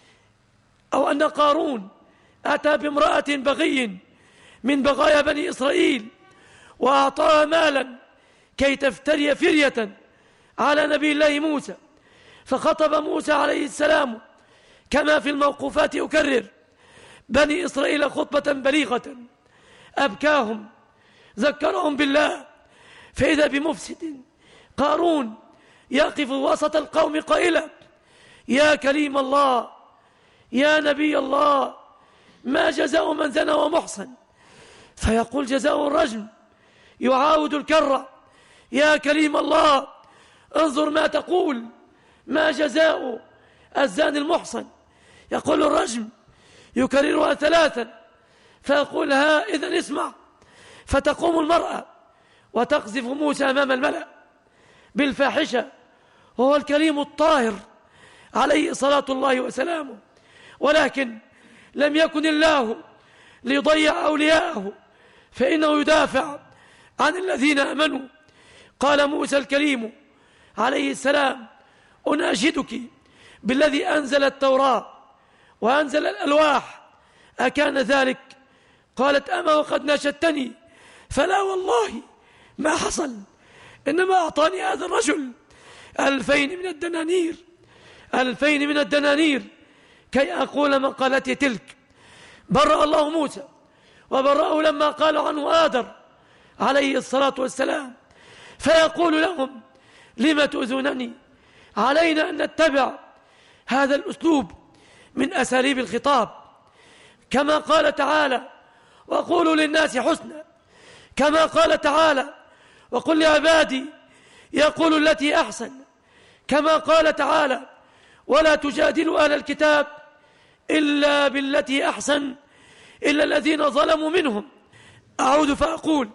Speaker 3: أو أن قارون أتى بامرأة بغي من بغايا بني إسرائيل وأعطاها مالا كي تفتري فرية على نبي الله موسى، فخطب موسى عليه السلام كما في الموقوفات أكرر بني إسرائيل خطبة بليغة أبكاهم، ذكرهم بالله، فإذا بمفسد قارون يقف وسط القوم قائلا يا كليم الله، يا نبي الله، ما جزاء من زنى ومحصن؟ فيقول جزاء الرجم، يعاود الكرة يا كليم الله انظر ما تقول، ما جزاء الزاني المحصن؟ يقول الرجم، يكررها ثلاثا، فيقول ها إذن اسمع، فتقوم المرأة وتقذف موسى أمام الملأ بالفاحشة، وهو الكريم الطاهر عليه صلاة الله وسلامه. ولكن لم يكن الله ليضيع أولياءه، فإنه يدافع عن الذين آمنوا. قال موسى الكريم عليه السلام أناشدك بالذي أنزل التوراة وأنزل الألواح أكان ذلك؟ قالت أما وقد ناشدتني؟ فلا والله ما حصل، إنما أعطاني هذا الرجل ألفين من الدنانير ألفين من الدنانير كي أقول مقالتي تلك. برأ الله موسى وبرأه لما قالوا عنه آدر عليه الصلاة والسلام، فيقول لهم لم تؤذونني؟ علينا أن نتبع هذا الأسلوب من أساليب الخطاب، كما قال تعالى وقولوا للناس حسنا، كما قال تعالى وقل لعبادي يقول التي أحسن، كما قال تعالى ولا تجادلوا أهل الكتاب إلا بالتي أحسن إلا الذين ظلموا منهم. أعود فأقول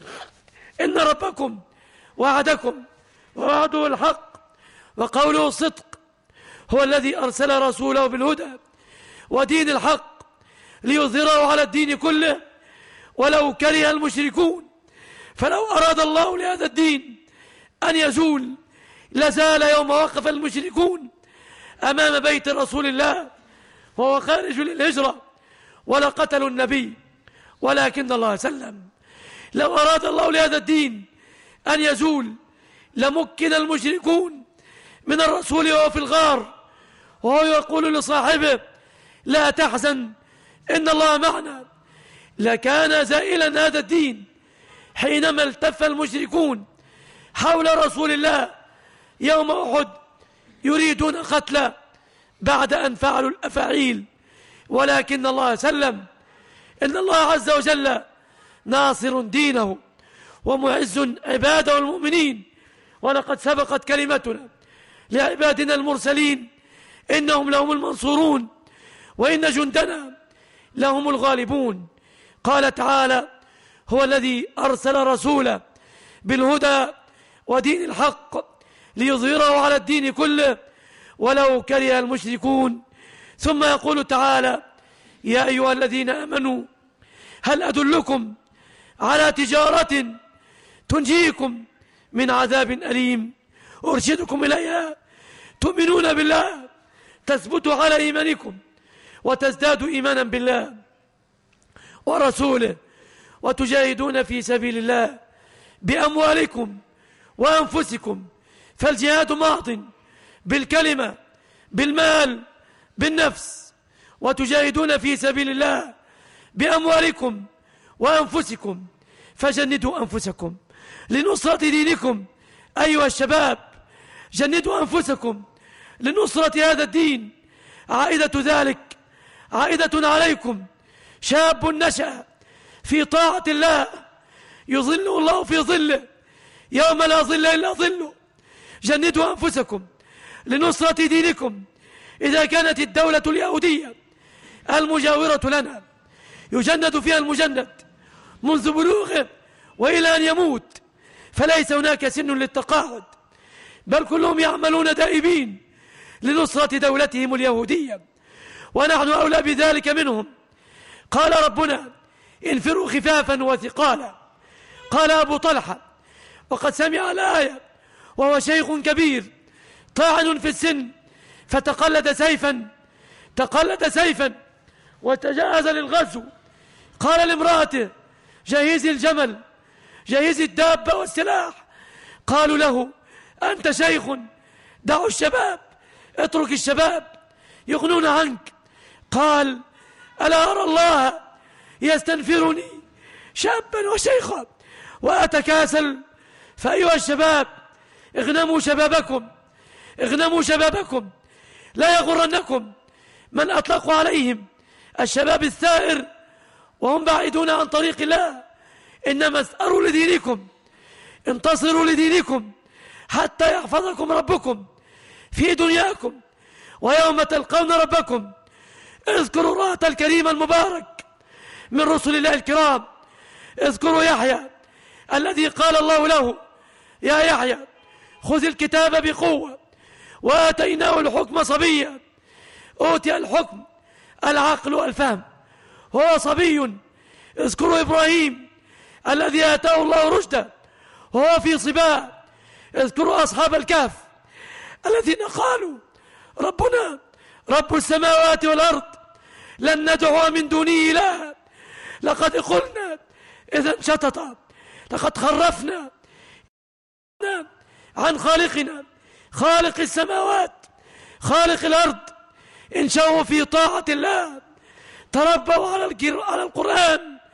Speaker 3: إن ربكم وعدكم ووعده الحق وقوله الصدق، هو الذي أرسل رسوله بالهدى ودين الحق ليظهره على الدين كله ولو كره المشركون. فلو أراد الله لهذا الدين أن يزول لزال يوم وقف المشركون أمام بيت رسول الله وهو خارج للهجرة ولقتلوا النبي، ولكن الله سلم. لو أراد الله لهذا الدين أن يزول لمكن المشركون من الرسول وهو في الغار وهو يقول لصاحبه لا تحزن إن الله معنا، لكان زائلا هذا الدين حينما التف المشركون حول رسول الله يوم أحد يريدون قتله بعد أن فعلوا الأفاعيل، ولكن الله سلم. إن الله عز وجل ناصر دينه ومعز عباده المؤمنين، ولقد سبقت كلمتنا لعبادنا المرسلين إنهم لهم المنصورون وإن جندنا لهم الغالبون. قال تعالى هو الذي أرسل رسوله بالهدى ودين الحق ليظهره على الدين كله ولو كره المشركون. ثم يقول تعالى يا أيها الذين آمنوا هل أدلكم على تجارة تنجيكم من عذاب أليم أرشدكم إليها تؤمنون بالله تثبتوا على إيمانكم وتزدادوا إيمانا بالله ورسوله وتجاهدون في سبيل الله بأموالكم وأنفسكم، فالجهاد ماض بالكلمة بالمال بالنفس، وتجاهدون في سبيل الله بأموالكم وأنفسكم، فجندوا أنفسكم لنصرة دينكم. أيها الشباب جندوا أنفسكم لنصرة هذا الدين، عائدة ذلك عائدة عليكم. شاب نشأ في طاعة الله يظله الله في ظله يوم لا ظل إلا ظله. جندوا أنفسكم لنصرة دينكم. إذا كانت الدولة اليهودية المجاورة لنا يجند فيها المجند منذ بلوغه وإلى أن يموت، فليس هناك سن للتقاعد، بل كلهم يعملون دائبين لنصرة دولتهم اليهودية، ونحن أولى بذلك منهم. قال ربنا انفروا خفافا وثقالا. قال أبو طلحة وقد سمع الآية وهو شيخ كبير طاعن في السن فتقلد سيفا تقلد سيفا وتجهز للغزو. قال لامرأته جهزي الجمل جهزي الدابة والسلاح. قالوا له أنت شيخ دعوا الشباب اترك الشباب يغنون عنك. قال ألا أرى الله يستنفرني شابا وشيخا وأتكاسل؟ فأيها الشباب اغنموا شبابكم اغنموا شبابكم، لا يغرنكم من أطلقوا عليهم الشباب الثائر وهم بعيدون عن طريق الله. إنما اسأروا لدينكم انتصروا لدينكم حتى يحفظكم ربكم في دنياكم ويوم تلقون ربكم. اذكروا الرهط الكريم المبارك من رسل الله الكرام. اذكروا يحيى الذي قال الله له يا يحيى خذ الكتاب بقوة وآتيناه الحكم صبيا. أوتي الحكم العقل والفهم هو صبي. اذكروا إبراهيم الذي آتاه الله رشده وهو في صبا. اذكروا أصحاب الكهف الذين قالوا ربنا رب السماوات والأرض لن ندعو من دونه إلها لقد قلنا إذا شطط لقد خرفنا عن خالقنا خالق السماوات خالق الأرض. إن شاءوا في طاعة الله تربوا على على القرآن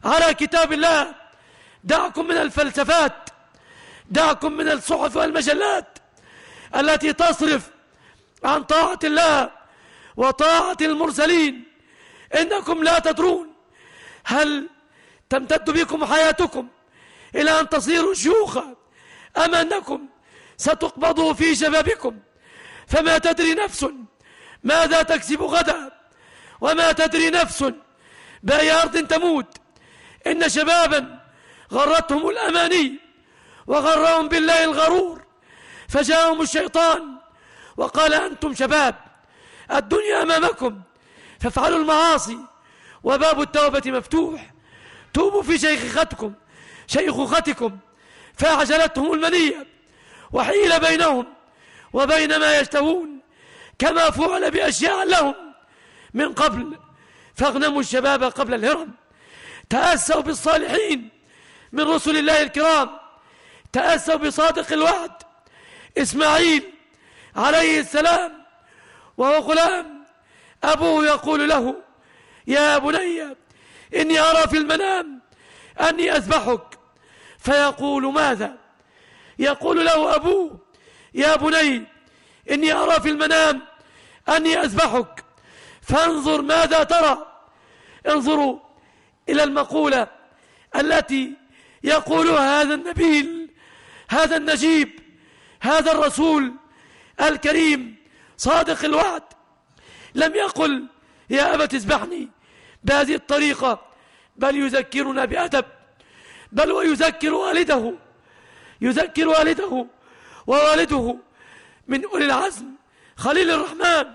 Speaker 3: على كتاب الله. دعكم من الفلسفات، دعكم من الصحف والمجلات التي تصرف عن طاعة الله وطاعة المرسلين. إنكم لا تدرون هل تمتد بكم حياتكم إلى أن تصيروا شيوخا أم أنكم ستقبضوا في شبابكم، فما تدري نفس ماذا تكسب غدا، وما تدري نفس بأي أرض تموت. إن شبابا غرتهم الأماني وغرهم بالله الغرور، فجاءهم الشيطان وقال أنتم شباب، الدنيا أمامكم، فافعلوا المعاصي وباب التوبة مفتوح. توبوا في شيخختكم شيخوختكم فأعجلتهم المنية وحيل بينهم وبين ما يشتهون، كما فعل بأشياء لهم من قبل، فاغنموا الشباب قبل الهرم. تأسوا بالصالحين من رسل الله الكرام، تأسوا بصادق الوعد إسماعيل عليه السلام، وهو غلام أبوه يقول له يا بني إني أرى في المنام أني أذبحك، فيقول ماذا؟ يقول له أبوه يا بني إني أرى في المنام أني أذبحك فانظر ماذا ترى. انظروا إلى المقولة التي يقولها هذا النبيل، هذا النجيب، هذا الرسول الكريم صادق الوعد. لم يقل يا أبت اذبحني بهذه الطريقة، بل يذكرنا بأدب، بل ويذكر والده، يذكر والده، ووالده من أولي العزم خليل الرحمن.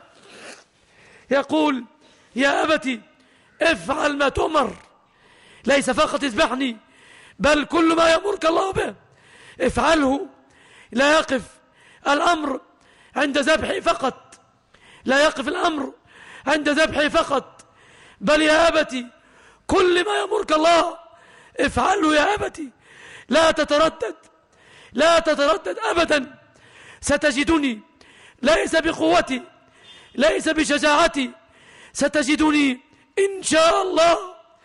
Speaker 3: يقول يا أبت افعل ما تؤمر، ليس فقط اذبحني بل كل ما يأمرك الله به افعله. لا يقف الأمر عند ذبحي فقط، لا يقف الأمر عند ذبحي فقط، بل يا أبتي كل ما يأمرك الله افعله يا أبتي. لا تتردد، لا تتردد أبدا. ستجدني ليس بقوتي، ليس بشجاعتي، ستجدني إن شاء الله،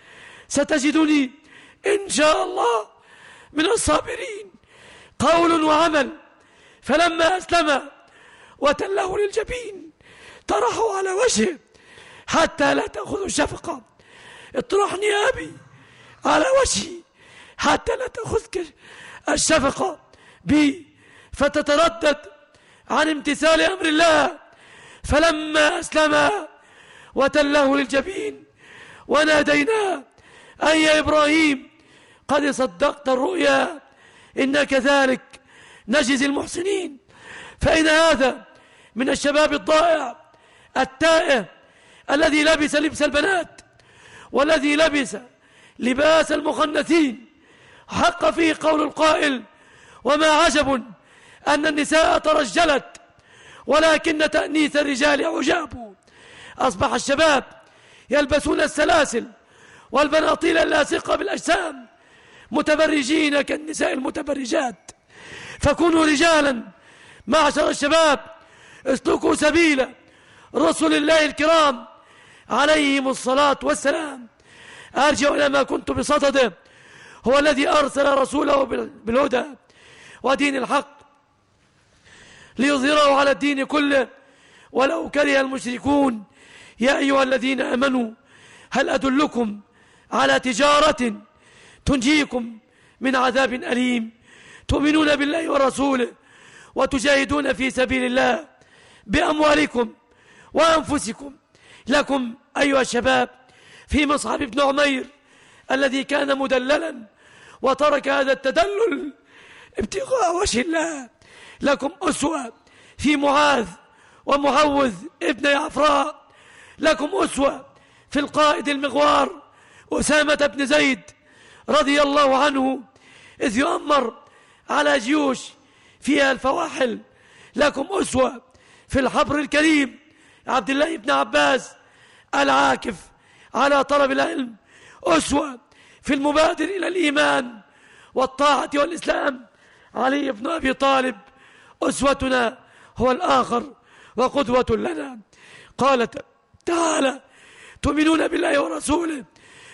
Speaker 3: ستجدني إن شاء الله من الصابرين. قول وعمل. فلما أسلم وتله للجبين طرحوا على وجهه حتى لا تأخذ الشفقة. اطرحني يا أبي على وجهي حتى لا تأخذك الشفقة بي، فتتردد عن امتثال أمر الله. فلما أسلم وتله للجبين وناديناه أن يا إبراهيم قد صدقت الرؤيا إن كذلك نجزي المحسنين. فإن هذا من الشباب الضائع التائه الذي لبس لبس البنات والذي لبس لباس المخنثين. حق فيه قول القائل وما عجب أن النساء ترجلت ولكن تأنيث الرجال عجاب. أصبح الشباب يلبسون السلاسل والبناطيل اللاصقة بالأجسام متبرجين كالنساء المتبرجات. فكونوا رجالا معشر الشباب، اسلكوا سبيل رسل الله الكرام عليهم الصلاة والسلام. أرجع إلى ما كنت بصدده، هو الذي أرسل رسوله بالهدى ودين الحق ليظهره على الدين كله ولو كره المشركون. يا أيها الذين آمنوا هل أدلكم على تجارة تنجيكم من عذاب أليم تؤمنون بالله ورسوله وتجاهدون في سبيل الله بأموالكم وأنفسكم. لكم أيها الشباب في مصعب بن عمير الذي كان مدللا وترك هذا التدلل ابتغاء وجه الله. لكم أسوة في معاذ ومعوذ ابن عفراء. لكم أسوة في القائد المغوار أسامة بن زيد رضي الله عنه إذ يؤمر على جيوش فيها الفواحل. لكم أسوة في الحبر الكريم عبد الله بن عباس العاكف على طلب العلم. أسوة في المبادر إلى الإيمان والطاعة والإسلام علي بن أبي طالب. أسوتنا هو الآخر وقدوة لنا. قال تعالى تؤمنون بالله ورسوله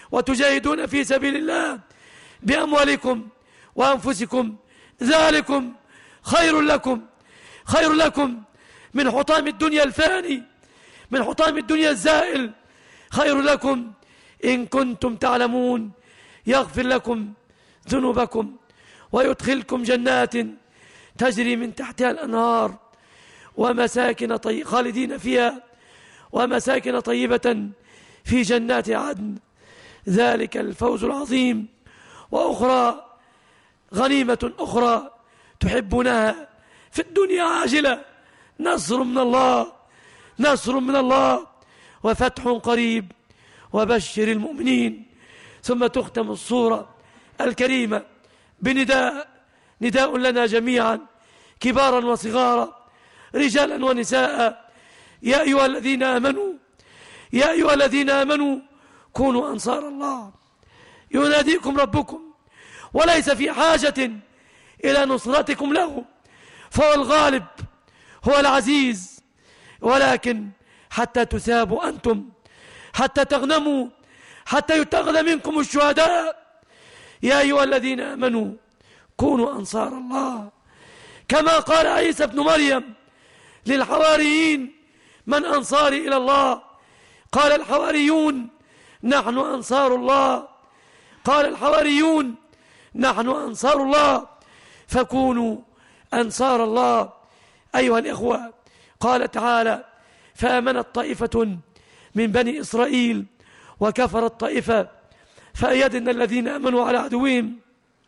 Speaker 3: وتجاهدون في سبيل الله بأموالكم وأنفسكم ذلكم خير لكم خير لكم من حطام الدنيا الفاني، من حطام الدنيا الزائل، خير لكم إن كنتم تعلمون. يغفر لكم ذنوبكم ويدخلكم جنات تجري من تحتها الأنهار ومساكن طيبة خالدين فيها ومساكن طيبة في جنات عدن، ذلك الفوز العظيم. وأخرى غنيمة أخرى تحبونها في الدنيا عاجلة، نصر من الله نصر من الله وفتح قريب وبشر المؤمنين. ثم تختم الصورة الكريمة بنداء نداء لنا جميعا كبارا وصغارا رجالا ونساء: يا أيها الذين آمنوا يا أيها الذين آمنوا كونوا أنصار الله. يناديكم ربكم وليس في حاجة إلى نصرتكم له، فهو الغالب هو العزيز، ولكن حتى تثابوا أنتم، حتى تغنموا، حتى يتخذ منكم الشهداء. يا أيها الذين آمنوا كونوا أنصار الله، كما قال عيسى بن مريم للحواريين: من أنصاري إلى الله؟ قال الحواريون: نحن أنصار الله. قال الحواريون: نحن أنصار الله، فكونوا أنصار الله. أيها الإخوة، قال تعالى: فآمنت طائفة من بني إسرائيل وكفرت طائفة فأيدنا الذين آمنوا على عدوهم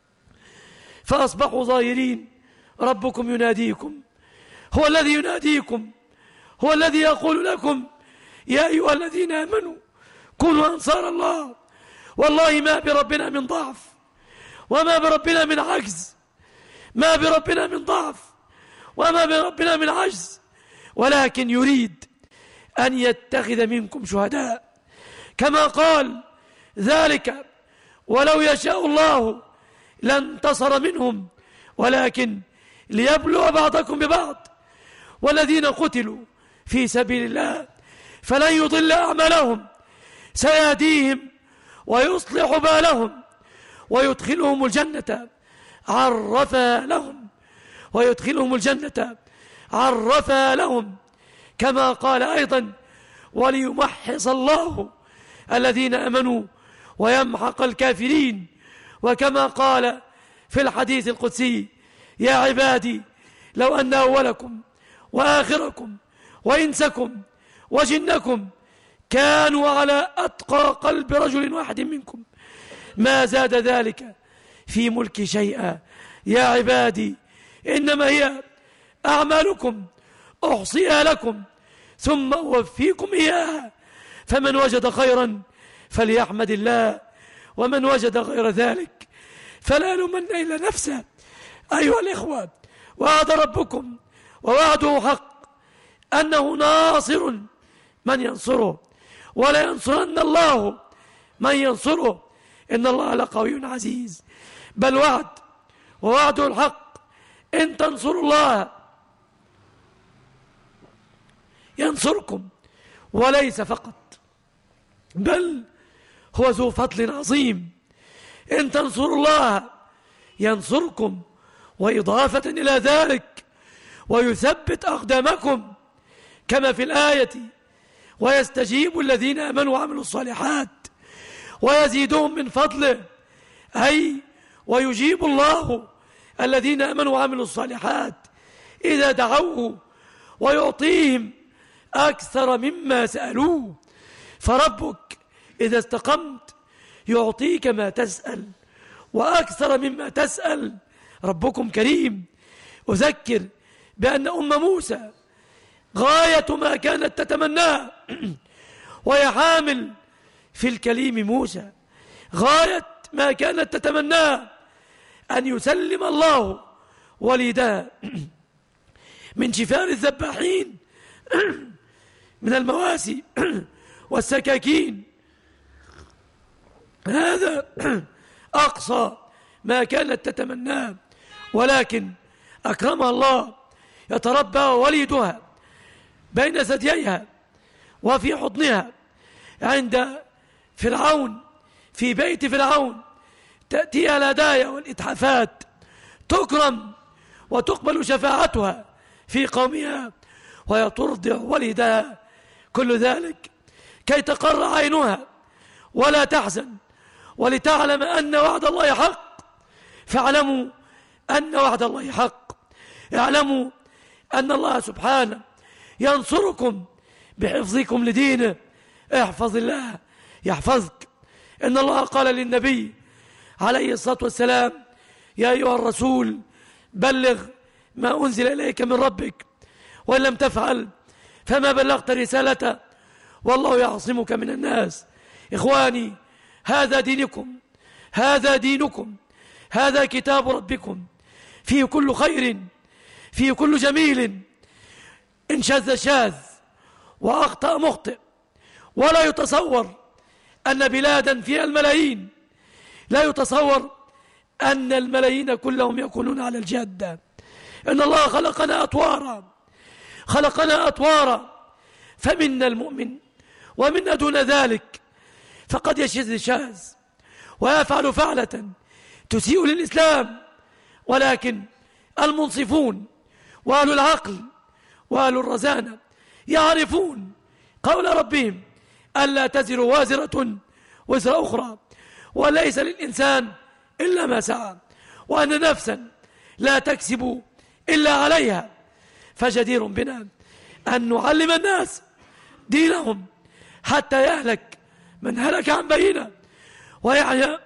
Speaker 3: فأصبحوا ظاهرين. ربكم يناديكم، هو الذي يناديكم، هو الذي يقول لكم: يا أيها الذين آمنوا كونوا أنصار الله. والله ما بربنا من ضعف، وما بربنا من عجز، ما بربنا من ضعف وما بربنا من عجز، ولكن يريد أن يتخذ منكم شهداء، كما قال: ذلك ولو يشاء الله لانتصر منهم ولكن ليبلو بعضكم ببعض. والذين قتلوا في سبيل الله فلن يضل أعمالهم، سيهديهم ويصلح بالهم ويدخلهم الجنة عرفها لهم ويدخلهم الجنة عرفها لهم، كما قال أيضا: وليمحص الله الذين آمنوا ويمحق الكافرين. وكما قال في الحديث القدسي: يا عبادي لو أن أولكم وآخركم وإنسكم وجنكم كانوا على أتقى قلب رجل واحد منكم ما زاد ذلك في ملك شيئا. يا عبادي إنما هي أعمالكم أحصيها لكم ثم أوفيكم إياها، فمن وجد خيرا فليحمد الله، ومن وجد غير ذلك فلا يلومن إلا نفسه. أيها الإخوة، وعد ربكم ووعده حق أنه ناصر من ينصره، ولا ينصرن الله من ينصره، إن الله لقوي عزيز. بل وعد ووعده الحق: إن تنصروا الله ينصركم، وليس فقط بل هو ذو فضل عظيم. إن تنصروا الله ينصركم، وإضافة إلى ذلك ويثبت أقدامكم، كما في الآية: ويستجيب الذين آمنوا وعملوا الصالحات ويزيدهم من فضله، أي ويجيب الله الذين آمنوا وعملوا الصالحات إذا دعوه ويعطيهم أكثر مما سألوه. فربك إذا استقمت يعطيك ما تسأل وأكثر مما تسأل. ربكم كريم. أذكر بأن أم موسى غاية ما كانت تتمناه وهي حامل في الكليم موسى، غاية ما كانت تتمناه أن يسلم الله وليدها من شفار الذباحين من المواسي والسكاكين. هذا أقصى ما كانت تتمناه، ولكن أكرمها الله، يتربى وليدها بين ثدييها وفي حضنها عند فرعون في بيت فرعون تأتيها الهدايا والإتحافات تكرم وتقبل شفاعتها في قومها وهي ترضع ولدها، كل ذلك كي تقر عينها ولا تحزن ولتعلم أن وعد الله حق. فاعلموا أن وعد الله حق، اعلموا أن الله سبحانه ينصركم بحفظكم لدينه. احفظ الله يحفظك. إن الله قال للنبي عليه الصلاة والسلام: يا أيها الرسول بلغ ما أنزل إليك من ربك، وإن لم تفعل فما بلغت رسالته والله يعصمك من الناس. إخواني، هذا دينكم، هذا دينكم، هذا كتاب ربكم، فيه كل خير، فيه كل جميل. إن شذ شاذ وأخطأ مخطئ. ولا يتصور أن بلادا فيها الملايين، لا يتصور أن الملايين كلهم يكونون على الجادة. إن الله خلقنا أطوارا، خلقنا أطوارا، فمنا المؤمن ومنا دون ذلك. فقد يشذ شاذ ويفعل فعلة تسيء للإسلام، ولكن المنصفون وأهل العقل وأهل الرزانة يعرفون قول ربهم: ألا تزر وازرة وزر أخرى، وليس للإنسان إلا ما سعى، وأن نفسا لا تكسب إلا عليها. فجدير بنا أن نعلم الناس دينهم حتى يهلك من هلك عن بينه ويحيى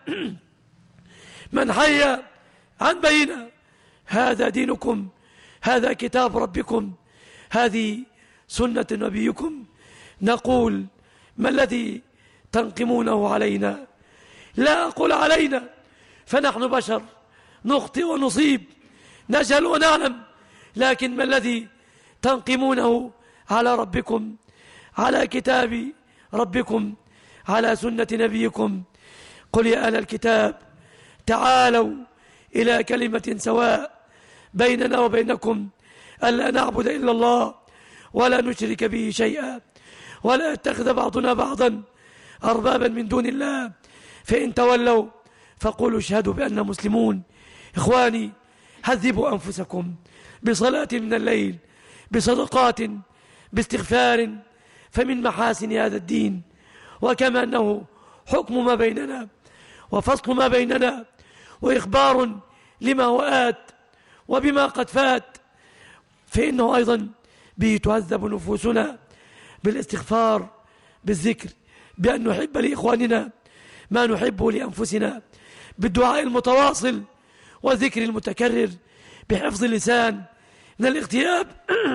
Speaker 3: من حي عن بينه. هذا دينكم، هذا كتاب ربكم، هذه سنة نبيكم. نقول: ما الذي تنقمونه علينا؟ لا أقول علينا، فنحن بشر نخطئ ونصيب، نجهل ونعلم، لكن ما الذي تنقمونه على ربكم، على كتاب ربكم، على سنة نبيكم؟ قل يا أهل الكتاب تعالوا إلى كلمة سواء بيننا وبينكم ألا نعبد إلا الله ولا نشرك به شيئا ولا يتخذ بعضنا بعضا أربابا من دون الله، فإن تولوا فقولوا اشهدوا بأننا مسلمون. إخواني، هذبوا أنفسكم بصلاة من الليل، بصدقات، باستغفار، فمن محاسن هذا الدين. وكما أنه حكم ما بيننا وفصل ما بيننا وإخبار لما هو آت وبما قد فات، فإنه أيضا به تهذب نفوسنا بالاستغفار، بالذكر، بأن نحب لإخواننا ما نحبه لأنفسنا، بالدعاء المتواصل والذكر المتكرر، بحفظ اللسان من الاغتياب.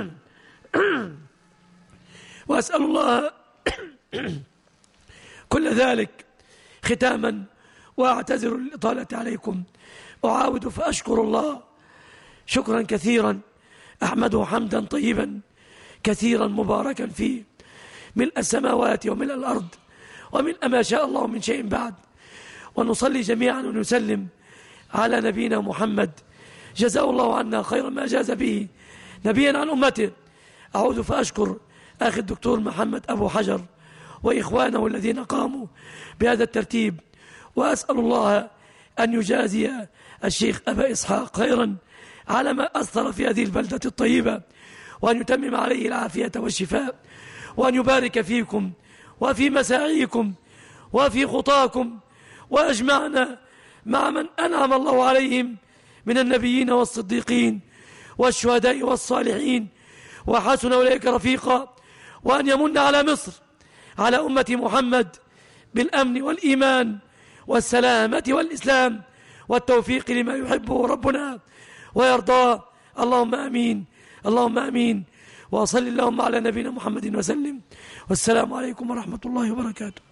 Speaker 3: وأسأل الله كل ذلك. ختاما، وأعتذر للإطالة عليكم، أعاود فأشكر الله شكرا كثيرا، أحمده حمدا طيبا كثيرا مباركا فيه، ملء السماوات وملء الأرض وملء ما شاء الله من شيء بعد. ونصلي جميعا ونسلم على نبينا محمد، جزاه الله عنا خير ما جاز به نبيا عن أمته. أعود فأشكر أخي الدكتور محمد أبو حجر وإخوانه الذين قاموا بهذا الترتيب، وأسأل الله أن يجازي الشيخ أبا إسحاق خيرا على ما أثر في هذه البلدة الطيبة، وأن يتمم عليه العافية والشفاء، وأن يبارك فيكم وفي مساعيكم وفي خطاكم، وأجمعنا مع من أنعم الله عليهم من النبيين والصديقين والشهداء والصالحين، وحسن أولئك رفيقا. وأن يمن على مصر، على أمة محمد، بالأمن والإيمان والسلامة والإسلام والتوفيق لما يحبه ربنا ويرضاه. اللهم آمين، اللهم آمين. وصل اللهم على نبينا محمد وسلم، والسلام عليكم ورحمة الله وبركاته.